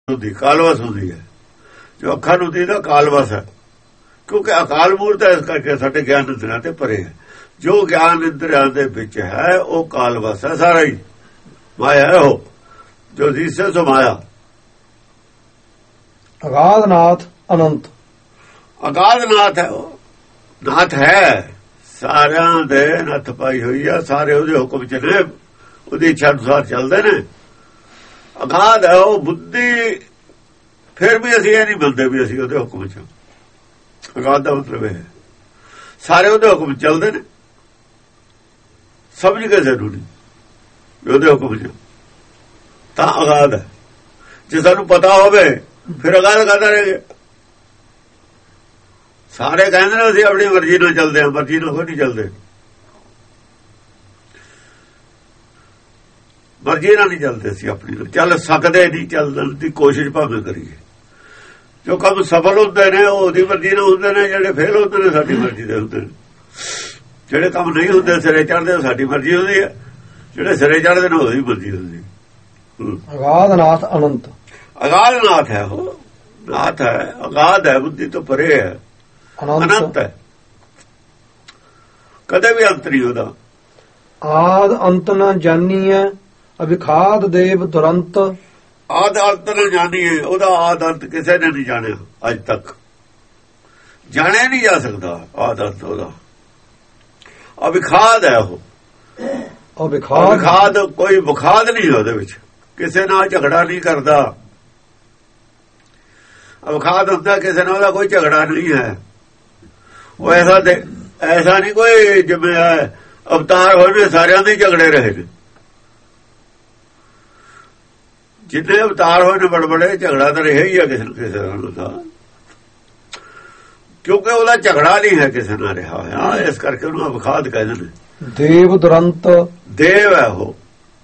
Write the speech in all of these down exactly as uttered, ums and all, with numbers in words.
ਹੁੰਦੀ ਕਾਲਵਸ ਹੁੰਦੀ ਹੈ। ਜੋ ਅੱਖਾਂ ਨੂੰ ਦੀਦਾ ਕਾਲਵਸ ਹੈ, ਕਿਉਂਕਿ ਅਕਾਲ ਮੂਰਤ ਹੈ, ਇਸ ਕਰਕੇ ਸਾਡੇ ਗਿਆਨ ਇੰਦਰੀਆਂ ਤੇ ਪਰੇ ਹੈ। ਜੋ ਗਿਆਨ ਇੰਦਰੀਆਂ ਦੇ ਵਿੱਚ ਹੈ ਉਹ ਕਾਲਵਸ ਹੈ, ਸਾਰਾ ਹੀ ਮਾਇਆ ਹੈ। ਉਹ ਜੋ ਦਿਸੇ ਸੋ ਮਾਇਆ। ਅਗਾਧ ਨਾਥ ਅਨੰਤ, ਅਗਾਧ ਨਾਥ ਹੈ, ਉਹ ਨਾਥ ਹੈ, ਸਾਰਿਆਂ ਦੇ ਨੱਥ ਪਾਈ ਹੋਈ ਹੈ, ਸਾਰੇ ਉਹਦੇ ਹੁਕਮ ਚ ਨੇ, ਉਹਦੀ ਇੱਛਾ ਅਨੁਸਾਰ ਚੱਲਦੇ ਨੇ। ਅਗਾਧ ਹੈ ਉਹ ਬੁੱਧੀ, ਫਿਰ ਵੀ ਅਸੀਂ ਇਹ ਨਹੀਂ ਮੰਨਦੇ ਵੀ ਅਸੀਂ ਉਹਦੇ ਹੁਕਮ ਚ। ਅਗਾਧ ਦਾ ਮਤਲਬ ਹੈ ਸਾਰੇ ਉਹਦੇ ਹੁਕਮ ਚੱਲਦੇ ਨੇ, ਸਮਝ ਕੇ ਜ਼ਰੂਰੀ ਉਹਦੇ ਹੁਕਮ ਚ ਤਾਂ ਅਗਾਧ ਹੈ। ਜੇ ਸਾਨੂੰ ਪਤਾ ਹੋਵੇ ਫਿਰ ਅਗਾਧ ਕਰਦਾ ਰਹੇ। ਸਾਰੇ ਕਹਿੰਦੇ ਨੇ ਅਸੀਂ ਆਪਣੀ ਮਰਜ਼ੀ ਨਾਲ ਚੱਲਦੇ ਹਾਂ, ਮਰਜ਼ੀ ਨਾਲ ਕੋਈ ਨਹੀਂ ਚੱਲਦੇ, ਮਰਜ਼ੀ ਨਾਲ ਨਹੀਂ ਚੱਲਦੇ। ਅਸੀਂ ਆਪਣੀ ਨਾਲ ਚੱਲ ਸਕਦੇ ਨਹੀਂ, ਚੱਲਣ ਦੀ ਕੋਸ਼ਿਸ਼ ਭਾਵੇਂ ਕਰੀਏ। ਜੋ ਕੰਮ ਸਫਲ ਹੁੰਦੇ ਨੇ ਉਹ ਉਹਦੀ ਮਰਜ਼ੀ ਨਾਲ ਹੁੰਦੇ ਨੇ, ਜਿਹੜੇ ਫੇਲ ਹੁੰਦੇ ਨੇ ਸਾਡੀ ਮਰਜ਼ੀ ਦੇ ਹੁੰਦੇ ਨੇ। ਜਿਹੜੇ ਕੰਮ ਨਹੀਂ ਹੁੰਦੇ ਸਿਰੇ ਚੜ੍ਹਦੇ ਸਾਡੀ ਮਰਜ਼ੀ ਹੁੰਦੀ ਹੈ, ਜਿਹੜੇ ਸਿਰੇ ਚੜ੍ਹਦੇ ਨੇ ਉਹਦੀ ਮਰਜ਼ੀ ਹੁੰਦੀ। ਅਗਾਧ ਨਾਥ ਅਨੰਤ, ਅਗਾਧ ਨਾਥ ਹੈ, ਉਹ ਨਾਥ ਹੈ, ਅਗਾਧ ਹੈ, ਬੁੱਧੀ ਤੋਂ ਪਰੇ ਹੈ, ਅਨੰਤ ਹੈ, ਕਦੇ ਵੀ ਅੰਤ ਨਹੀਂ ਉਹਦਾ। ਆਦ ਅੰਤ ਨਾ ਜਾਣੀਐ ਅਵਿਖਾਦ ਦੇਵ ਦੁਰੰਤ, ਆਦ ਅੰਤ ਨਾ ਜਾਣੀਏ, ਉਹਦਾ ਆਦ ਅੰਤ ਕਿਸੇ ਨੇ ਨਹੀਂ ਜਾਣਿਆ ਅੱਜ ਤੱਕ, ਜਾਣਿਆ ਨਹੀਂ ਜਾ ਸਕਦਾ ਆਦ ਅੰਤ ਉਹਦਾ। ਅਵਿਖਾਦ ਹੈ ਉਹ, ਅਵਿਖਾਦ ਕੋਈ ਵਿਖਾਦ ਨਹੀਂ ਉਹਦੇ ਵਿੱਚ, ਕਿਸੇ ਨਾਲ ਝਗੜਾ ਨਹੀਂ ਕਰਦਾ। ਅਵਿਖਾਦ ਹੁੰਦਾ ਕਿਸੇ ਨਾਲ ਉਹਦਾ ਕੋਈ ਝਗੜਾ ਨਹੀਂ ਹੈ। ਉਹ ਐਸਾ ਦੇ ਐਸਾ ਨਹੀਂ ਕੋਈ ਜਿਵੇਂ ਅਵਤਾਰ ਹੋਏ ਨੇ ਸਾਰਿਆਂ ਦੇ ਝਗੜੇ ਰਹੇ ਨੇ। ਜਿੰਨੇ ਅਵਤਾਰ ਹੋਏ ਨੇ ਬੜੇ ਬੜੇ ਝਗੜਾ ਤਾਂ ਰਿਹਾ ਹੀ ਆ ਕਿਸੇ ਨੂੰ ਕਿਸੇ ਨਾਲ, ਕਿਉਂਕਿ ਉਹਦਾ ਝਗੜਾ ਨਹੀਂ ਹੈ ਕਿਸੇ ਨਾਲ ਰਿਹਾ ਹੋਇਆ, ਇਸ ਕਰਕੇ ਉਹਨੂੰ ਅਵਿਖਾਦ ਕਹਿੰਦੇ ਨੇ। ਦੇਵ ਦੁਰੰਤ, ਦੇਵ ਹੈ ਉਹ,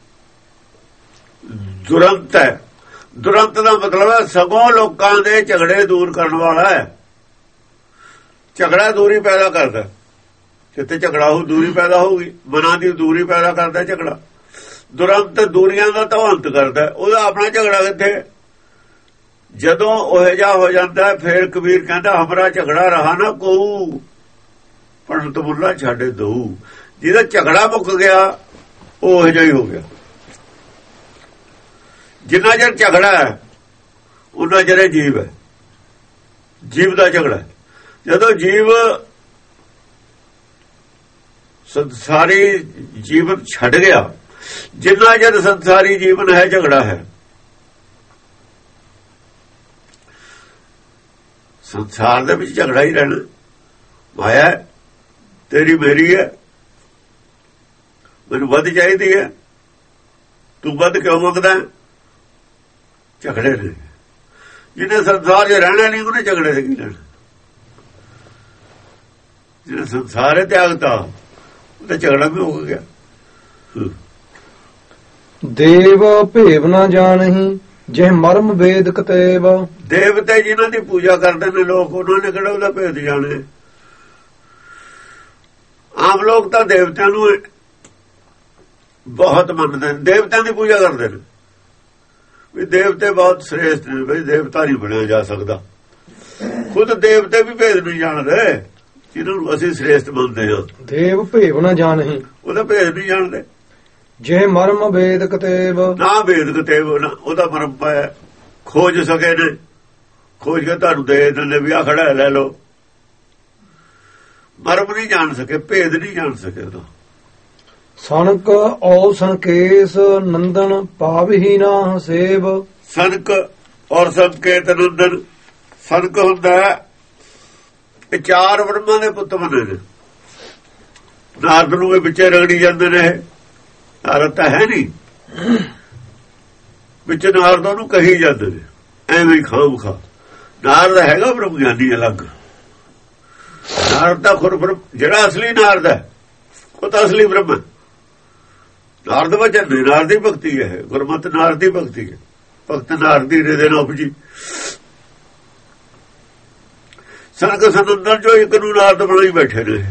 ਦੁਰੰਤ ਹੈ। ਦੁਰੰਤ ਦਾ ਮਤਲਬ ਹੈ ਸਗੋਂ ਲੋਕਾਂ ਦੇ ਝਗੜੇ ਦੂਰ ਕਰਨ ਵਾਲਾ ਹੈ। ਝਗੜਾ ਦੂਰੀ ਪੈਦਾ ਕਰਦਾ, ਜਿੱਥੇ ਝਗੜਾ ਹੋ ਦੂਰੀ ਪੈਦਾ ਹੋਊਗੀ, ਮਨਾਂ ਦੀ ਦੂਰੀ ਪੈਦਾ ਕਰਦਾ ਝਗੜਾ। ਦੁਰੰਤ ਦੂਰੀਆਂ ਦਾ ਤਾਂ ਅੰਤ ਕਰਦਾ, ਉਹਦਾ ਆਪਣਾ ਝਗੜਾ ਕਿੱਥੇ। ਜਦੋਂ ਉਹ ਜਿਹਾ ਹੋ ਜਾਂਦਾ ਫਿਰ ਕਬੀਰ ਕਹਿੰਦਾ ਹਮਰਾ ਝਗੜਾ ਰਹਾ ਨਾ ਕੋਊ, ਪੰਡਤ ਮੁੱਲਾ ਛੱਡੇ ਦਊ। ਜਿਹਦਾ ਝਗੜਾ ਮੁੱਕ ਗਿਆ ਉਹ ਜਿਹਾ ਹੀ ਹੋ ਗਿਆ। ਜਿੰਨਾ ਚਿਰ ਝਗੜਾ ਹੈ ਉਹਨਾਂ ਚਿਰ ਜੀਵ ਹੈ, ਜੀਵ ਦਾ ਝਗੜਾ। ਜਦੋਂ ਜੀਵ ਸੰਸਾਰੀ ਜੀਵਨ ਛੱਡ ਗਿਆ, ਜਿੰਨਾ ਚਿਰ ਸੰਸਾਰੀ ਜੀਵਨ ਹੈ ਝਗੜਾ ਹੈ। ਸੰਸਾਰ ਦੇ ਵਿੱਚ ਝਗੜਾ ਹੀ ਰਹਿਣਾ। ਮਾਇਆ ਤੇਰੀ ਮੇਰੀ ਹੈ, ਮੈਨੂੰ ਵੱਧ ਚਾਹੀਦੀ ਹੈ, ਤੂੰ ਵੱਧ ਕਿਉਂ ਮੰਗਦਾ। ਝਗੜੇ ਨੇ। ਜਿਹਨੇ ਸੰਸਾਰ 'ਚ ਰਹਿਣਾ ਨਹੀਂ ਉਹਨੇ ਝਗੜੇ ਦੇ ਕੀ ਲੈਣਾ। ਜਿਹਨੇ ਸੰਸਾਰ ਤਿਆਗਤਾ ਉਹਦਾ ਝਗੜਾ ਵੀ ਹੋ ਗਿਆ। ਦੇਵ ਭੇਵ ਨਾ ਜਾਣਹੀਂ ਜੇ ਮਰਮ ਵੇਦ ਕਤੇਬ, ਦੇਵਤੇ ਜਿਨ੍ਹਾਂ ਦੀ ਪੂਜਾ ਕਰਦੇ ਨੇ ਲੋਕ, ਉਹਨਾਂ ਨੇ ਕਿਹੜਾ ਉਹਦਾ ਭੇਦ ਜਾਣੇ। ਆਮ ਲੋਕ ਤਾਂ ਦੇਵਤਿਆਂ ਨੂੰ ਬਹੁਤ ਮੰਨਦੇ ਨੇ, ਦੇਵਤਿਆਂ ਦੀ ਪੂਜਾ ਕਰਦੇ ਨੇ ਵੀ ਦੇਵਤੇ ਬਹੁਤ ਸ੍ਰੇਸ਼ਟ ਨੇ, ਬਈ ਦੇਵਤਾ ਨਹੀਂ ਬਣਿਆ ਜਾ ਸਕਦਾ। ਖੁਦ ਦੇਵਤੇ ਵੀ ਭੇਦ ਨਹੀਂ ਜਾਣਦੇ ਜਿਹਨਾਂ ਨੂੰ ਅਸੀਂ ਸ੍ਰੇਸ਼ਟ ਮੰਨਦੇ ਹਾਂ। ਦੇਵ ਭੇਵ ਨਾ ਜਾਣਹੀਂ, ਉਹਦਾ ਭੇਦ ਨਹੀਂ ਜਾਣਦੇ। ਜੇ ਮਰਮ ਵੇਦ ਕਤੇਬ, ਨਾ ਵੇਦ ਕਤੇਬ ਉਹਦਾ ਮਰਮ ਪਾਇਆ, ਖੋਜ ਸਕੇ ਨੇ, ਖੋਜ ਕੇ ਤੁਹਾਨੂੰ ਦੇ ਦਿੰਦੇ ਵੀ ਆ ਖੜਾ ਲੈ ਲਓ। ਮਰਮ ਨਹੀਂ ਜਾਣ ਸਕੇ, ਭੇਦ ਨਹੀਂ ਜਾਣ ਸਕੇ ਉਹਦਾ। ਸਨਕ ਔ ਸੰਕੇਸ ਨੰਦਨ ਪਾਵਹੀ ਨਾ ਸੇਵ, ਸਨਕ ਔਰ ਸੰਕੇਤ ਨੰਦਨ। ਸਨਕ ਹੁੰਦਾ ਇਹ ਚਾਰ ਬ੍ਰਹਮਾ ਦੇ ਪੁੱਤ ਬਣੇ ਨੇ। ਨਾਰਦ ਨੂੰ ਇਹ ਵਿੱਚੇ ਰਗੜੀ ਜਾਂਦੇ ਨੇ। ਨਾਰਦ ਤਾਂ ਹੈ ਨਹੀਂ, ਵਿੱਚ ਨਾਰਦ ਉਹਨੂੰ ਕਹੀ ਜਾਂਦੇ ਨੇ ਐਵੇਂ ਹੀ ਖਾਮ ਖਾ। ਨਾਰਦ ਹੈਗਾ ਬ੍ਰਹਮ ਗਿਆਨੀ ਅਲੱਗ। ਨਾਰਦ ਦਾ ਖੁਰ ਜਿਹੜਾ ਅਸਲੀ ਨਾਰਦ ਹੈ ਉਹ ਤਾਂ ਅਸਲੀ ਬ੍ਰਹਮ ਹੈ। ਨਾਰਦ ਵਜਨ ਨਹੀਂ, ਨਾਰਦ ਦੀ ਭਗਤੀ ਹੈ, ਗੁਰਮਤਿ ਨਾਰਦ ਦੀ ਭਗਤੀ ਹੈ। ਭਗਤ ਨਾਰਦ ਦੀ ਰੇ ਦੇ ਨਾਲ ਉਪਜੀ। ਸਨਕ ਸਨੰਦਨ ਜੋ ਇੱਕ ਨੂੰ ਨਾਰਦ ਬਣਾਈ ਬੈਠੇ ਨੇ।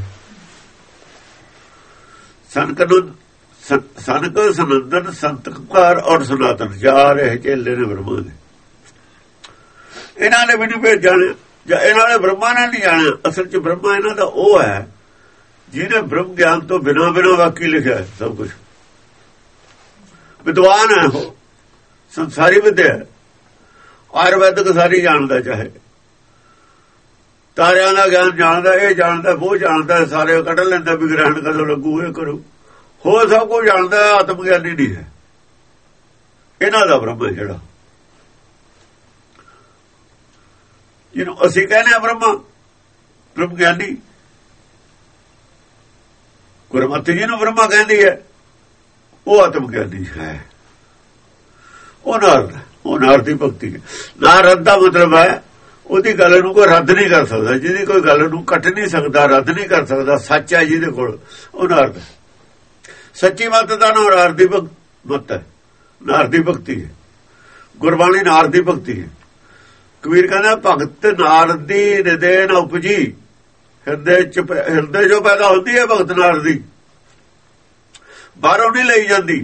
ਸਨਕ ਨੂੰ ਸਨਕ ਸਨੰਦਨ ਸੰਤ ਕੁਮਾਰ ਔਰ ਸਨਾਤਨ ਚਾਰ ਇਹ ਚੇਲੇ ਨੇ ਬ੍ਰਹਮਾ ਦੇ। ਇਹਨਾਂ ਨੇ ਵੀ ਨਹੀਂ ਭੇਦ ਜਾਣਿਆ, ਜਾਂ ਇਹਨਾਂ ਨੇ ਬ੍ਰਹਮਾ ਨੇ ਨਹੀਂ ਜਾਣਿਆ। ਅਸਲ 'ਚ ਬ੍ਰਹਮਾ ਇਹਨਾਂ ਦਾ ਉਹ ਹੈ ਜਿਹਨੇ ਬ੍ਰਹਮ ਗਿਆਨ ਤੋਂ ਬਿਨਾਂ ਬਿਨਾਂ ਵਾਕੀ ਲਿਖਿਆ ਸਭ ਕੁਝ। ਵਿਦਵਾਨ ਹੈ ਉਹ, ਸੰਸਾਰੀ ਵਿਦਿਆ, ਆਯੁਰਵੈਦਿਕ ਸਾਰੀ ਜਾਣਦਾ, ਚਾਹੇ ਤਾਰਿਆਂ ਦਾ ਗਿਆਨ ਜਾਣਦਾ, ਇਹ ਜਾਣਦਾ, ਉਹ ਜਾਣਦਾ, ਸਾਰੇ ਕੱਢ ਲੈਂਦਾ ਵੀ ਗ੍ਰਹਿਣ ਕਦੋਂ ਲੱਗੂ, ਇਹ ਕਰੂ, ਹੋਰ ਸਭ ਕੁਝ ਜਾਣਦਾ। ਆਤਮ ਗਿਆਨੀ ਨਹੀਂ ਹੈ ਇਹਨਾਂ ਦਾ ਬ੍ਰਹਮ ਜਿਹੜਾ, ਜਿਹਨੂੰ ਅਸੀਂ ਕਹਿੰਦੇ ਆ ਬ੍ਰਹਮਾ, ਬ੍ਰਹਮ ਗਿਆਨੀ। ਗੁਰਮਤਿ ਜਿਹਨੂੰ ਬ੍ਰਹਮਾ ਕਹਿੰਦੀ ਹੈ ਉਹ ਆਤਮ ਗਿਆਨੀ ਹੈ। ਉਹ ਨਾਰਦ, ਉਹ ਨਾਰਦ ਦੀ ਭਗਤੀ ਹੈ। ਨਾਰਦ ਦਾ ਮਤਲਬ ਹੈ ਉਹਦੀ ਗੱਲ ਨੂੰ ਕੋਈ ਰੱਦ ਨਹੀਂ ਕਰ ਸਕਦਾ, ਜਿਹਦੀ ਕੋਈ ਗੱਲ ਨੂੰ ਕੱਟ ਨਹੀਂ ਸਕਦਾ, ਰੱਦ ਨਹੀਂ ਕਰ ਸਕਦਾ, ਸੱਚ ਹੈ ਜਿਹਦੇ ਕੋਲ, ਉਹ ਨਾਰਦ। ਸੱਚੀ ਮੱਤ ਦਾ ਨਾਮ ਨਾਰਦ ਦੀ ਮੱਤ ਹੈ, ਨਾਰਦ ਦੀ ਭਗਤੀ ਹੈ। ਗੁਰਬਾਣੀ ਨਾਰਦ ਦੀ ਭਗਤੀ ਹੈ। ਕਬੀਰ ਕਹਿੰਦਾ ਭਗਤ ਨਾਰਦ ਦੀ ਹਿਰਦੇ ਨ ਉਪਜੀ, ਹਿਰਦੇ ਚ ਹਿਰਦੇ ਜੋ ਪੈਦਾ ਹੁੰਦੀ ਹੈ ਭਗਤ ਨਾਰਦ ਦੀ, ਬਾਹਰੋਂ ਨਹੀਂ ਲਈ ਜਾਂਦੀ।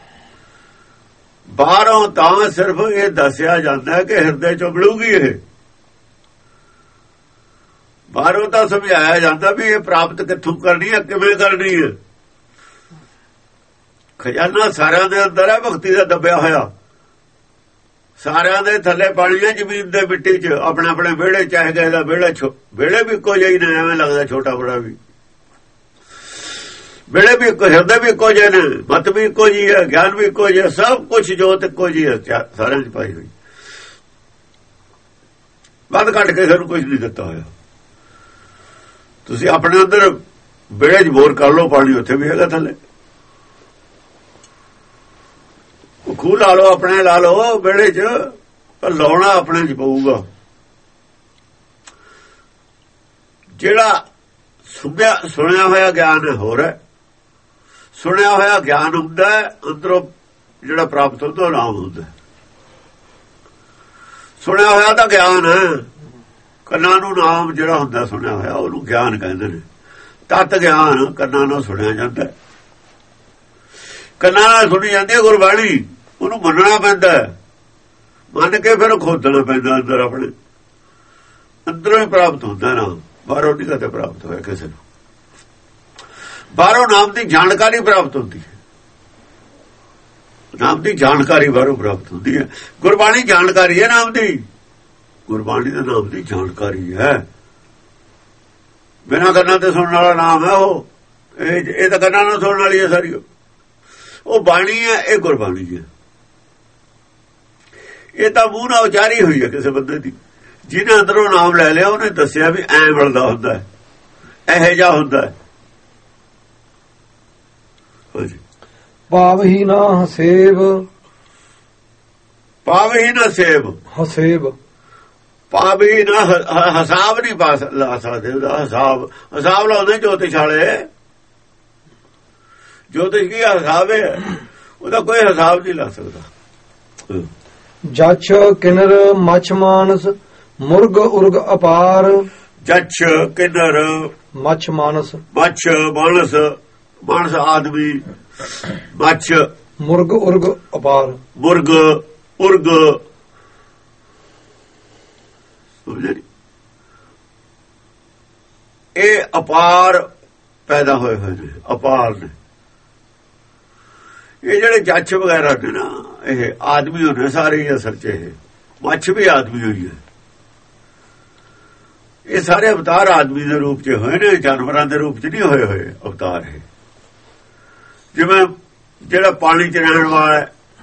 ਬਾਹਰੋਂ ਤਾਂ ਸਿਰਫ ਇਹ ਦੱਸਿਆ ਜਾਂਦਾ ਕਿ ਹਿਰਦੇ ਚੋਂ ਮਿਲੂਗੀ, ਇਹ ਬਾਹਰੋਂ ਤਾਂ ਸਮਝਾਇਆ ਜਾਂਦਾ ਵੀ ਇਹ ਪ੍ਰਾਪਤ ਕਿੱਥੋਂ ਕਰਨੀ ਹੈ, ਕਿਵੇਂ ਕਰਨੀ ਹੈ। ਖਜ਼ਾਨਾ ਸਾਰਿਆਂ ਦੇ ਅੰਦਰ ਹੈ, ਭਗਤੀ ਦਾ ਦੱਬਿਆ ਹੋਇਆ। ਸਾਰਿਆਂ ਦੇ ਥੱਲੇ ਪਾਣੀ ਹੈ, ਜ਼ਮੀਨ ਦੇ ਮਿੱਟੀ 'ਚ, ਆਪਣੇ ਆਪਣੇ ਵਿਹੜੇ, ਚਾਹੇ ਗਏ ਦਾ ਵਿਹੜਾ, ਵਿਹੜੇ ਵੀ ਇੱਕੋ ਜਿਹੇ ਨੇ, ਐਵੇਂ ਲੱਗਦਾ ਛੋਟਾ ਬੜਾ ਵੀ, ਵਿਹੜੇ ਵੀ ਇੱਕੋ, ਹਿਰਦੇ ਵੀ ਇੱਕੋ ਜਿਹੇ ਨੇ, ਮਤ ਵੀ ਇੱਕੋ ਜਿਹੀ ਹੈ, ਗਿਆਨ ਵੀ ਇੱਕੋ ਜਿਹਾ, ਸਭ ਕੁਛ ਜੋਤ ਇੱਕੋ ਜਿਹੀ ਹੈ ਸਾਰਿਆਂ 'ਚ ਪਾਈ ਹੋਈ। ਵੱਧ ਘੱਟ ਕੇ ਸਾਨੂੰ ਕੁਝ ਨਹੀਂ ਦਿੱਤਾ ਹੋਇਆ। ਤੁਸੀਂ ਆਪਣੇ ਅੰਦਰ ਵਿਹੜੇ 'ਚ ਬੋਰ ਕਰ ਲਓ, ਪਾਣੀ ਉੱਥੇ ਵੀ ਹੈਗਾ ਥੱਲੇ। ਖੂਹ ਲਾ ਲਓ, ਆਪਣੇ ਲਾ ਲਓ ਵਿਹੜੇ 'ਚ, ਪਰ ਲਾਉਣਾ ਆਪਣੇ 'ਚ ਪਊਗਾ। ਜਿਹੜਾ ਸੁਣਿਆ ਸੁਣਿਆ ਹੋਇਆ ਗਿਆਨ ਹੋਰ ਹੈ, ਸੁਣਿਆ ਹੋਇਆ ਗਿਆਨ ਹੁੰਦਾ ਅੰਦਰੋਂ, ਜਿਹੜਾ ਪ੍ਰਾਪਤ ਹੁੰਦਾ ਉਹ ਨਾਮ ਹੁੰਦਾ। ਸੁਣਿਆ ਹੋਇਆ ਤਾਂ ਗਿਆਨ ਹੈ, ਕੰਨਾਂ ਨੂੰ ਨਾਮ ਜਿਹੜਾ ਹੁੰਦਾ ਸੁਣਿਆ ਹੋਇਆ ਉਹਨੂੰ ਗਿਆਨ ਕਹਿੰਦੇ ਨੇ। ਤਤ ਗਿਆਨ ਕੰਨਾਂ ਨਾਲ ਸੁਣਿਆ ਜਾਂਦਾ, ਕੰਨਾਂ ਨਾਲ ਸੁਣੀ ਜਾਂਦੀ ਹੈ ਗੁਰਬਾਣੀ, ਉਹਨੂੰ ਮੰਨਣਾ ਪੈਂਦਾ, ਮੰਨ ਕੇ ਫਿਰ ਖੋਦਣਾ ਪੈਂਦਾ ਅੰਦਰ, ਆਪਣੇ ਅੰਦਰੋਂ ਹੀ ਪ੍ਰਾਪਤ ਹੁੰਦਾ ਨਾ, ਬਾਹਰੋਂ ਨਹੀਂ ਕਦੇ ਪ੍ਰਾਪਤ ਹੋਇਆ ਕਿਸੇ ਨੂੰ। ਬਾਹਰੋਂ ਨਾਮ ਦੀ ਜਾਣਕਾਰੀ ਪ੍ਰਾਪਤ ਹੁੰਦੀ ਹੈ, ਨਾਮ ਦੀ ਜਾਣਕਾਰੀ ਬਾਹਰੋਂ ਪ੍ਰਾਪਤ ਹੁੰਦੀ ਹੈ। ਗੁਰਬਾਣੀ ਜਾਣਕਾਰੀ ਹੈ ਨਾਮ ਦੀ, ਗੁਰਬਾਣੀ ਦਾ ਨਾਮ ਦੀ ਜਾਣਕਾਰੀ ਹੈ। ਬਿਨਾਂ ਕੰਨਾਂ ਤੇ ਸੁਣਨ ਵਾਲਾ ਨਾਮ ਹੈ ਉਹ, ਇਹ ਇਹ ਤਾਂ ਕੰਨਾਂ ਨਾਲ ਸੁਣਨ ਵਾਲੀ ਹੈ ਸਾਰੀ, ਉਹ ਬਾਣੀ ਹੈ, ਇਹ ਗੁਰਬਾਣੀ ਹੈ। ਇਹ ਤਾਂ ਮੂੰਹ ਨਾਲ ਉਚਾਰੀ ਹੋਈ ਹੈ ਕਿਸੇ ਬੰਦੇ ਦੀ, ਜਿਹਨੇ ਅੰਦਰੋਂ ਨਾਮ ਲੈ ਲਿਆ, ਉਹਨੇ ਦੱਸਿਆ ਵੀ ਐਂ ਮਿਲਦਾ ਹੁੰਦਾ ਹੈ, ਇਹੋ ਜਿਹਾ ਹੁੰਦਾ ਹੈ। ਭਾਵ ਹੀ ਨਾ ਹਸੇਬ, ਭਾਵ ਹੀ ਨਾ ਸੇਬ, ਹਸੇਬ ਭਾਵ ਹੀ ਨਾ ਹਿਸਾਬ ਨਹੀਂ ਪਾ ਲਾ ਸਕਦੇ ਉਹਦਾ। ਹਿਸਾਬ ਹਿਸਾਬ ਲਾਉਂਦੇ ਜੋਤਿਸ਼ ਵਾਲੇ, ਜੋਤਿਸ਼ ਕੀ ਹਿਸਾਬ ਹੈ, ਉਹਦਾ ਕੋਈ ਹਿਸਾਬ ਨਹੀਂ ਲਾ ਸਕਦਾ। ਜਛ ਕਿਨਰ ਮਛ ਮਾਨਸ, ਮੁਰਗ ਉਰਗ ਅਪਾਰ। ਜਛ ਕਿਨਰ ਮਛ ਮਾਨਸ, ਮੱਛ ਮਾਨਸ, ਮਾਨਸ ਆਦਮੀ, ਮੱਛ ਮੁਰਗ ਉਰਗ ਅਪਾਰ, ਮੁਰਗ ਉਰਗ, ਇਹ ਅਪਾਰ ਪੈਦਾ ਹੋਏ ਹੋਏ ਨੇ, ਅਪਾਰ ਨੇ। ਇਹ ਜਿਹੜੇ ਜੱਛ ਵਗੈਰਾ ਨੇ ਨਾ, ਇਹ ਆਦਮੀ ਹੋਣੇ ਸਾਰੇ ਹੀ ਅਸਲ 'ਚ, ਇਹ ਮੱਛ ਵੀ ਆਦਮੀ ਹੋਈ ਹੈ। ਇਹ ਸਾਰੇ ਅਵਤਾਰ ਆਦਮੀ ਦੇ ਰੂਪ 'ਚ ਹੋਏ ਨੇ, ਜਾਨਵਰਾਂ ਦੇ ਰੂਪ 'ਚ ਨਹੀਂ ਹੋਏ ਹੋਏ ਅਵਤਾਰ। ਇਹ ਜਿਵੇਂ ਜਿਹੜਾ ਪਾਣੀ 'ਚ ਰਹਿਣ ਵਾਲਾ,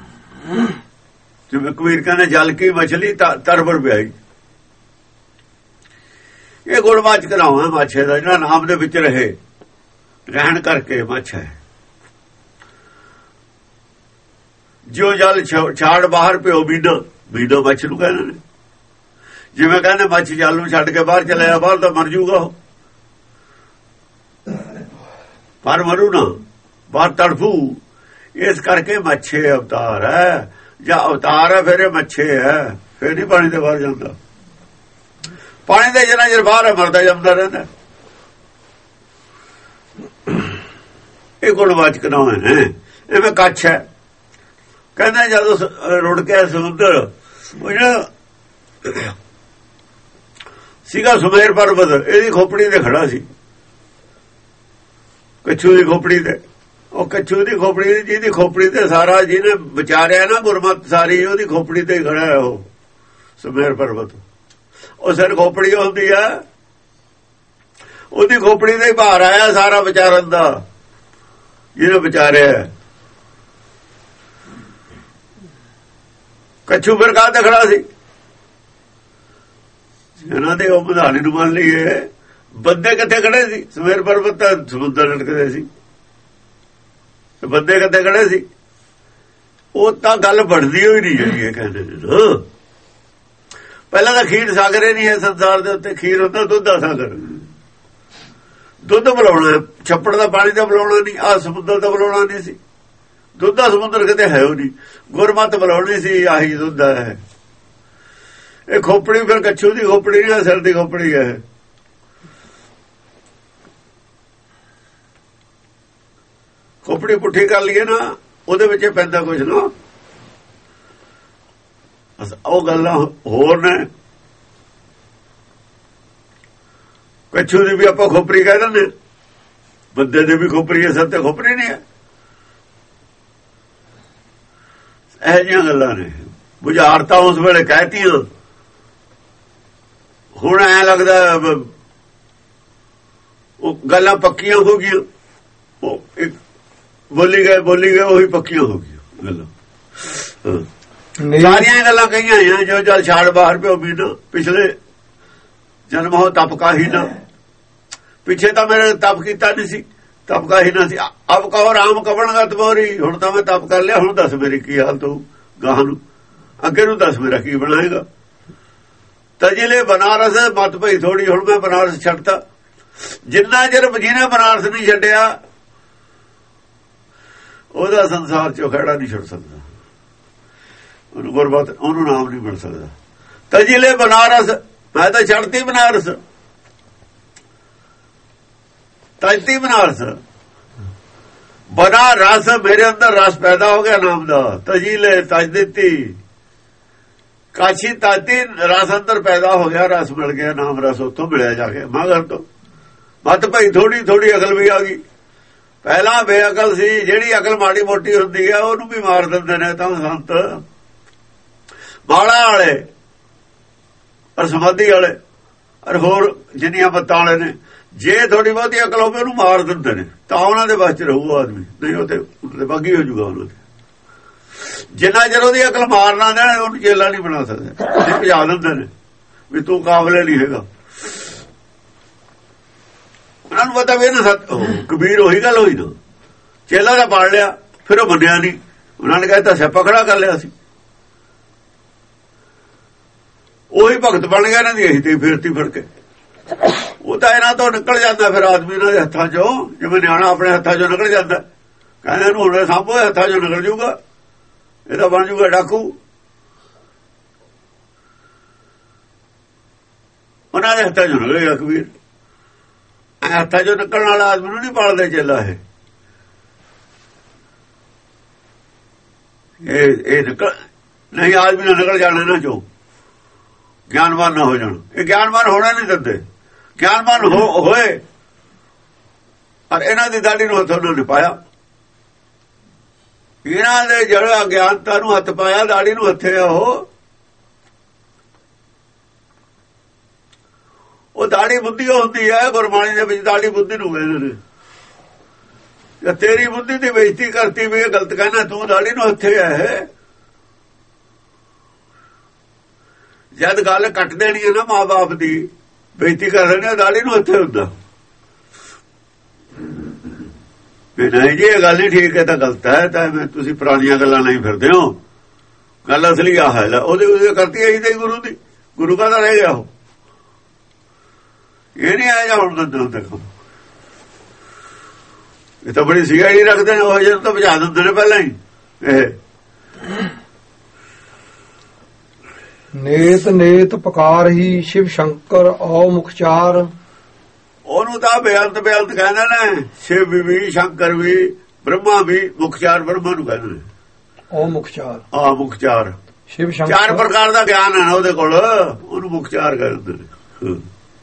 ਜਿਵੇਂ ਕਬੀਰ ਕਹਿੰਦੇ ਜਲ ਕੀ ਮਛਲੀ ਤਰਬਰ ਵਿਆਈ, ਇਹ ਗੁਣਵਾਚਕ ਨਾਮ ਹੈ ਮਾਛੇ ਦਾ, ਜਿਹੜਾ ਨਾਮ ਦੇ ਵਿੱਚ ਰਹੇ, ਰਹਿਣ ਕਰਕੇ ਮੱਛ ਹੈ। ਜੋ ਜਲ ਛਾੜ ਬਾਹਰ ਪਿਓ ਬੀਨਾ, ਬੀਨਾ ਮੱਛ ਨੂੰ ਕਹਿੰਦੇ ਨੇ। ਜਿਵੇਂ ਕਹਿੰਦੇ ਮੱਛ ਜਲ ਨੂੰ ਛੱਡ ਕੇ ਬਾਹਰ ਚਲੇ ਜਾ, ਬਾਹਰ ਤਾਂ ਮਰ ਜੂਗਾ ਉਹ, ਪਰ ਮਰੂ ਨਾ, ਬਾਹਰ ਤੜਫੂ। ਇਸ ਕਰਕੇ ਮੱਛੇ ਅਵਤਾਰ ਹੈ, ਜਾਂ ਅਵਤਾਰ ਹੈ ਫਿਰ ਇਹ ਮੱਛੇ ਹੈ, ਫਿਰ ਨਹੀਂ ਪਾਣੀ ਦੇ ਬਾਹਰ ਜਾਂਦਾ। ਪਾਣੀ ਦੇ ਜਿੰਨਾ ਚਿਰ ਬਾਹਰ ਹੈ ਮਰਦਾ ਜੰਮਦਾ ਰਹਿੰਦਾ। ਇਹ ਗੁਣਵਾਚਕ ਨਾਮ ਹੈ। ਐਵੇਂ ਕੱਛ ਹੈ, ਕਹਿੰਦਾ ਜਦੋਂ ਰੁੜ ਕੇ ਸਮੁੰਦਰ, ਉਹ ਜਿਹੜਾ ਸੀਗਾ ਸੁਮੇਰ ਪਰਬਤ, ਇਹਦੀ ਖੋਪੜੀ ਤੇ ਖੜਾ ਸੀ, ਕੱਛੂ ਦੀ ਖੋਪੜੀ ਤੇ। ਉਹ ਕੱਛੂ ਦੀ ਖੋਪੜੀ, ਜਿਹਦੀ ਖੋਪੜੀ ਤੇ ਸਾਰਾ ਜਿਹਨੇ ਵਿਚਾਰਿਆ ਨਾ ਗੁਰਮਤਿ ਸਾਰੀ, ਉਹਦੀ ਖੋਪੜੀ ਤੇ ਖੜਾ ਹੈ ਉਹ ਸੁਮੇਰ ਪਰਬਤ। ਉਹ ਸਿਰ ਖੋਪੜੀ ਹੁੰਦੀ ਆ, ਉਹਦੀ ਖੋਪੜੀ ਤੇ ਹੀ ਭਾਰ ਆਇਆ ਸਾਰਾ ਵਿਚਾਰਨ ਦਾ, ਜਿਹਨੇ ਵਿਚਾਰਿਆ। ਕੱਛੂ ਫਿਰ ਕਾਹਤੇ ਖੜਾ ਸੀ? ਇਹਨਾਂ ਦੇ ਉਹ ਮਧਾਣੀ ਨੂੰ ਮੰਨ ਲਈਏ, ਬੰਦੇ ਕਿੱਥੇ ਖੜੇ ਸੀ? ਸੁਮੇਰ ਪਰਬਤ ਤਾਂ ਸਮੁੰਦਰ ਲਟਕਦੇ ਸੀ, ਬੰਦੇ ਕਿੱਥੇ ਖੜੇ ਸੀ? ਉਹ ਤਾਂ ਗੱਲ ਬਣਦੀ ਹੋਈ ਨਹੀਂ ਜਿਹੜੀ ਇਹ ਕਹਿੰਦੇ ਨੇ। ਪਹਿਲਾਂ ਤਾਂ ਖੀਰ ਸਾਗਰ ਹੀ ਨਹੀਂ ਹੈ ਸੰਸਾਰ ਦੇ ਉੱਤੇ। ਖੀਰ ਹੁੰਦਾ ਦੁੱਧ ਦਾ ਸਾਗਰ, ਦੁੱਧ ਬੁਲਾਉਣਾ, ਛੱਪੜ ਦਾ ਪਾਣੀ ਤਾਂ ਬੁਲਾਉਣਾ ਨਹੀਂ, ਆਹ ਸਮੁੰਦਰ ਦਾ ਬੁਲਾਉਣਾ ਨਹੀਂ ਸੀ। ਦੁੱਧ ਦਾ ਸਮੁੰਦਰ ਕਿਤੇ ਹੈ ਉਹ ਨਹੀਂ, ਗੁਰਮਤਿ ਬੁਲਾਉਣੀ ਸੀ, ਆਹੀ ਦੁੱਧ ਹੈ। ਇਹ ਖੋਪੜੀ ਫਿਰ ਕੱਛੂ ਦੀ ਖੋਪੜੀ ਨਹੀਂ, ਸਿਰ ਦੀ ਖੋਪੜੀ ਹੈ। ਖੋਪੜੀ ਪੁੱਠੀ ਕਰ ਲਈਏ ਨਾ, ਉਹਦੇ ਵਿੱਚ ਪੈਂਦਾ ਕੁਝ ਨਾ। ਉਹ ਗੱਲਾਂ ਹੋਰ ਨੇ। ਕੱਛੂ ਦੀ ਵੀ ਆਪਾਂ ਖੋਪੜੀ ਕਹਿ ਦਿੰਦੇ, ਬੰਦੇ ਦੀ ਵੀ ਖੋਪੜੀ ਹੈ, ਸਭ ਤੇ ਖੋਪੜੀ ਨਹੀਂ ਹੈ। ਇਹ ਜਿਹੀਆਂ ਗੱਲਾਂ ਨੇ, ਬੁਝਾਰਤਾਂ ਉਸ ਵੇਲੇ ਕਹਿਤੀਆਂ। ਹੁਣ ਐ ਲੱਗਦਾ ਉਹ ਗੱਲਾਂ ਪੱਕੀਆਂ ਹੋ ਗਈਆਂ, ਉਹ ਇੱਕ ਬੋਲੀ ਗਏ ਬੋਲੀ ਗਏ ਉਹੀ ਪੱਕੀਆਂ ਹੋ ਗਈਆਂ ਗੱਲਾਂ। ਸਾਰੀਆਂ ਗੱਲਾਂ ਕਹੀਆਂ ਆ ਜੋ ਜਲ ਛਾੜ ਬਾਹਰ ਪਿਓ ਵੀ ਨਾ, ਪਿਛਲੇ ਜਨਮ ਹੋ ਤਪਕਾ ਹੀ ਨਾ। ਪਿੱਛੇ ਤਾਂ ਮੇਰੇ ਤਪ ਕੀਤਾ ਨਹੀਂ ਸੀ, ਤਪਕਾ ਹੀ ਨਾ ਸੀ। ਅਬ ਕਹੋ ਰਾਮ ਕਵਣਗਤ ਮੋਰੀ, ਹੁਣ ਤਾਂ ਮੈਂ ਤਪ ਕਰ ਲਿਆ, ਹੁਣ ਦੱਸ ਮੇਰੀ ਕੀ ਹਾਲਤ ਹੋਊ ਗਾਹ ਨੂੰ, ਅੱਗੇ ਨੂੰ ਦੱਸ ਮੇਰਾ ਕੀ ਬਣਾਏਗਾ। ਤਜਿਲੇ ਬਨਾਰਸ ਮਤ ਪਈ ਥੋੜੀ, ਹੁਣ ਮੈਂ ਬਨਾਰਸ ਛੱਡਤਾ। ਜਿੰਨਾ ਚਿਰ ਜਿਹਨੇ ਬਨਾਰਸ ਨਹੀਂ ਛੱਡਿਆ ਉਹਦਾ ਸੰਸਾਰ ਚੋਂ ਖੜਾ ਨਹੀਂ ਛੱਡ ਸਕਦਾ, ਉਹਨੂੰ ਗੁਰਮਤਿ, ਉਹਨੂੰ ਨਾਮ ਨਹੀਂ ਮਿਲ ਸਕਦਾ। ਤਜਿਲੇ ਬਨਾਰਸ, ਮੈਂ ਤਾਂ ਛੱਡਤੀ ਬਨਾਰਸ, ਤਜਤੀ ਬਨਾਰਸ। ਬਨਾ ਰਸ, ਮੇਰੇ ਅੰਦਰ ਰਸ ਪੈਦਾ ਹੋ ਗਿਆ ਨਾਮ ਦਾ। ਤਜਿਲੇ ਤਜ ਦਿੱਤੀ, ਕਾਸ਼ੀ ਤਾਤੀ, ਰਸ ਅੰਦਰ ਪੈਦਾ ਹੋ ਗਿਆ, ਰਸ ਮਿਲ ਗਿਆ, ਨਾਮ ਰਸ ਉੱਥੋਂ ਮਿਲਿਆ ਜਾ ਕੇ ਮਾਗਰ ਤੋਂ। ਮਤ ਭਾਈ ਥੋੜੀ ਥੋੜੀ ਅਕਲ ਵੀ ਆ ਗਈ। ਪਹਿਲਾਂ ਬੇਅਕਲ ਸੀ, ਜਿਹੜੀ ਅਕਲ ਮਾੜੀ ਮੋਟੀ ਹੁੰਦੀ ਆ ਉਹਨੂੰ ਵੀ ਮਾਰ ਦਿੰਦੇ ਨੇ ਤਾਂ ਸੰਤ। ਬਾਲਾ ਵਾਲੇ ਔਰ ਸਮਾਧੀ ਵਾਲੇ ਔਰ ਹੋਰ ਜਿੰਨੀਆਂ ਮੱਤਾਂ ਵਾਲੇ ਨੇ, ਜੇ ਥੋੜੀ ਬਹੁਤੀ ਅਕਲ ਹੋਵੇ ਉਹਨੂੰ ਮਾਰ ਦਿੰਦੇ ਨੇ, ਤਾਂ ਉਹਨਾਂ ਦੇ ਬਸ ਚ ਰਹੂ ਆਦਮੀ, ਨਹੀਂ ਉਹ ਤੇ ਬਾਗੀ ਹੋ ਜੂਗਾ ਉਹਨਾਂ ਦੇ। ਜਿੰਨਾ ਚਿਰ ਉਹਦੀ ਅਕਲ ਮਾਰਨਾ ਦੇਣ, ਉਹਨੂੰ ਚੇਲਾ ਨਹੀਂ ਬਣਾ ਸਕਦੇ, ਭਜਾ ਦਿੰਦੇ ਨੇ ਵੀ ਤੂੰ ਕਾਬਲੇ ਨਹੀਂ ਹੈਗਾ। ਉਹਨਾਂ ਨੂੰ ਪਤਾ ਵੀ ਇਹਨਾਂ ਸੱਤ ਕਬੀਰ ਉਹੀ ਗੱਲ ਹੋਈ ਨਾ, ਚੇਲਾ ਦਾ ਪਾੜ ਲਿਆ, ਫਿਰ ਉਹ ਮੰਨਿਆ ਨਹੀਂ। ਉਹਨਾਂ ਨੇ ਕਹਿਤਾ ਸਿਆਪਾ ਖੜਾ ਕਰ ਲਿਆ ਸੀ, ਉਹੀ ਭਗਤ ਬਣ ਗਿਆ ਇਹਨਾਂ ਦੀ ਇਹੀ ਤੇ ਫੇਰਤੀ ਫੜ ਕੇ। ਉਹ ਤਾਂ ਇਹਨਾਂ ਤੋਂ ਨਿਕਲ ਜਾਂਦਾ ਫਿਰ ਆਦਮੀ, ਇਹਨਾਂ ਦੇ ਹੱਥਾਂ ਚੋਂ, ਜਿਵੇਂ ਨਿਆਣਾ ਆਪਣੇ ਹੱਥਾਂ ਚੋਂ ਨਿਕਲ ਜਾਂਦਾ। ਕਹਿੰਦੇ ਇਹਨੂੰ ਹੁਣ ਸਾਂਭੋ, ਹੱਥਾਂ ਚੋਂ ਨਿਕਲ ਜੂਗਾ, ਇਹਦਾ ਬਣ ਜੂਗਾ ਡਾਕੂ। ਉਹਨਾਂ ਦੇ ਹੱਥਾਂ ਚੋਂ ਨਿਕਲੇਗਾ ਕਬੀਰ। ਹੱਥਾਂ ਚੋਂ ਨਿਕਲਣ ਵਾਲਾ ਆਦਮੀ ਨੂੰ ਨਹੀਂ ਪਾਲਦੇ ਚੇਲਾ। ਇਹ ਇਹ ਨਿਕਲ ਨਹੀਂ, ਆਦਮੀ ਨਾਲ ਨਿਕਲ ਜਾਣਾ ਇਹਨਾਂ ਚੋਂ, ਗਿਆਨਵਾਨ ਨਾ ਹੋ ਜਾਣ। ਇਹ ਗਿਆਨਵਾਨ ਹੋਣਾ ਨਹੀਂ ਦਿੰਦੇ। ਗਿਆਨਵਾਨ ਹੋਏ ਔਰ ਇਹਨਾਂ ਦੀ ਦਾੜੀ ਨੂੰ ਹੱਥ ਉਹਨਾਂ ਨੇ ਪਾਇਆ, ਇਹਨਾਂ ਦੇ ਜਿਹੜਾ ਅਗਿਆਨਤਾ ਨੂੰ ਹੱਥ ਪਾਇਆ, ਦਾੜੀ ਨੂੰ ਹੱਥੇ ਆ। ਉਹ ਉਹ ਦਾੜੀ ਬੁੱਧੀ ਹੁੰਦੀ ਹੈ ਗੁਰਬਾਣੀ ਦੇ ਵਿੱਚ, ਦਾੜੀ ਬੁੱਧੀ ਨੂੰ ਕਹਿੰਦੇ ਨੇ। ਤੇਰੀ ਬੁੱਧੀ ਦੀ ਬੇਇੱਜ਼ਤੀ ਕਰਤੀ ਵੀ ਇਹ ਗਲਤ ਕਹਿਣਾ, ਤੂੰ ਦਾੜੀ ਨੂੰ ਹੱਥੇ ਹੈ। ਜਦ ਗੱਲ ਕੱਟ ਦੇਣੀ ਹੈ ਨਾ ਮਾਂ ਬਾਪ ਦੀ, ਬੇਇੱਜ਼ਤੀ ਕਰ ਦੇਣੀ, ਦਾੜੀ ਨੂੰ ਹੱਥੇ ਹੁੰਦਾ ਵੀ ਨਹੀਂ ਜੀ ਇਹ ਗੱਲ ਨਹੀਂ ਠੀਕ ਹੈ ਤਾਂ ਗਲਤ ਹੈ, ਤਾਂ ਮੈਂ ਤੁਸੀਂ ਪੁਰਾਣੀਆਂ ਗੱਲਾਂ ਨਹੀਂ ਫਿਰਦੇ ਹੋ, ਗੱਲ ਅਸਲੀ ਆਹ ਹੈ। ਉਹਦੇ ਉਹਦੇ ਕਰਤੀ ਆਈ ਤੇ ਗੁਰੂ ਦੀ, ਗੁਰੂ ਕਾ ਤਾਂ ਰਹਿ ਗਿਆ ਉਹ। ਇਹ ਨਹੀਂ ਆਇਆ ਹੁਣ ਦਿਨ ਤੱਕ। ਇਹ ਤਾਂ ਬੜੀ ਸੀਆਈਡੀ ਰੱਖਦੇ ਨੇ, ਉਹ ਜਿਹਨੂੰ ਤਾਂ ਬੁਝਾ ਦਿੰਦੇ ਨੇ ਪਹਿਲਾਂ ਹੀ। ਇਹ ਨੇਤ ਨੇਤ ਪੁਕਾਰ ਹੀ ਸ਼ਿਵ ਸ਼ੰਕਰ ਔ ਮੁਖਚਾਰ, ਉਹਨੂੰ ਤਾਂ ਬੇਅੰਤ ਬੇਅੰਤ ਕਹਿੰਦੇ ਨੇ। ਸ਼ਿਵ ਵੀ, ਸ਼ੰਕਰ ਵੀ, ਬ੍ਰਹਮਾ ਵੀ। ਮੁਖਚਾਰ ਬ੍ਰਹਮਾ ਨੂੰ ਕਹਿੰਦੇ ਨੇ, ਔ ਮੁਖਚਾਰ। ਆ ਮੁਖਚਾਰ ਸ਼ਿਵ ਸ਼ੰਕਰ, ਚਾਰ ਪ੍ਰਕਾਰ ਦਾ ਗਿਆਨ ਹੈ ਨਾ ਉਹਦੇ ਕੋਲ, ਉਹਨੂੰ ਮੁਖਚਾਰ ਕਹਿੰਦੇ ਨੇ।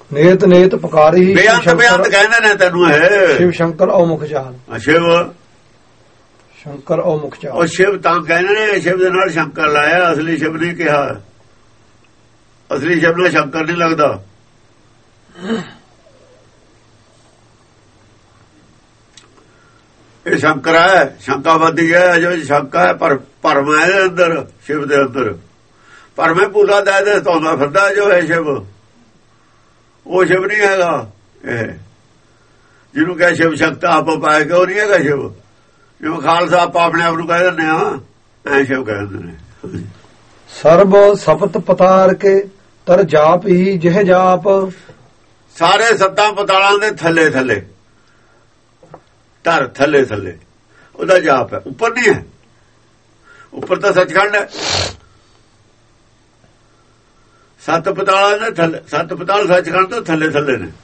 ਨੇਤ ਨੇਤ ਪੁਕਾਰੀ ਬੇਅੰਤ ਬੇਅੰਤ ਕਹਿੰਦੇ ਨੇ ਤੈਨੂੰ ਇਹ ਸ਼ਿਵ ਸ਼ੰਕਰ ਔ ਮੁਖ ਚਾਲ ਸ਼ਿਵ ਸ਼ੰਕਰ ਔ ਮੁਖ ਚਾਲ। ਉਹ ਸ਼ਿਵ ਤਾਂ ਕਹਿੰਦੇ ਨੇ ਸ਼ਿਵ ਦੇ ਨਾਲ ਸ਼ੰਕਰ ਲਾਇਆ, ਅਸਲੀ ਸ਼ਿਵ ਨਹੀਂ ਕਿਹਾ। ਅਸਲੀ ਸ਼ਿਵ ਨਾਲ ਸ਼ੰਕਰ ਨਹੀਂ ਲੱਗਦਾ। ਇਹ ਸ਼ੰਕਰ ਹੈ, ਸ਼ੰਕਾਵਾਦੀ ਹੈ, ਜੋ ਸ਼ੰਕਾ ਹੈ ਪਰ ਭਰਮ ਹੈ ਇਹਦੇ ਅੰਦਰ, ਸ਼ਿਵ ਦੇ ਅੰਦਰ ਭਰਮ ਹੈ ਪੂਰਾ ਦਾ ਇਹਦੇ ਤੋਂਦਾ ਫਿਰਦਾ ਜੋ ਹੈ ਸ਼ਿਵ, ਉਹ ਸ਼ਿਵ ਨਹੀਂ ਹੈਗਾ। ਇਹ ਜਿਹਨੂੰ ਕਹੇ ਸ਼ਿਵ ਸ਼ਕਤੀ ਆਪ ਪਾਏ ਕਿ ਉਹ ਨਹੀਂ ਹੈਗਾ ਸ਼ਿਵ। ਜਿਵੇਂ ਖਾਲਸਾ ਆਪਾਂ ਆਪਣੇ ਆਪ ਨੂੰ ਕਹਿ ਦਿੰਦੇ ਹਾਂ, ਐ ਸ਼ਿਵ ਕਹਿ ਦਿੰਦੇ ਨੇ। ਸਰਬ ਸਪਤ ਪਤਾਰ ਕੇ ਤਰ ਜਾਪ ਹੀ ਜਿਹ ਜਾਪ, ਸਾਰੇ ਸੱਤਾਂ ਪਤਾਲਾਂ ਦੇ ਥੱਲੇ ਥੱਲੇ ਧਰ ਥੱਲੇ ਥੱਲੇ ਉਹਦਾ ਜਾਪ ਹੈ, ਉੱਪਰ ਨਹੀਂ ਹੈ। ਉੱਪਰ ਤਾਂ ਸੱਚਖੰਡ ਹੈ। ਸੱਤ ਪਤਾਲਾਂ ਦੇ ਥੱਲੇ, ਸੱਤ ਪਤਾਲ ਸੱਚਖੰਡ ਤੋਂ ਥੱਲੇ ਥੱਲੇ ਨੇ।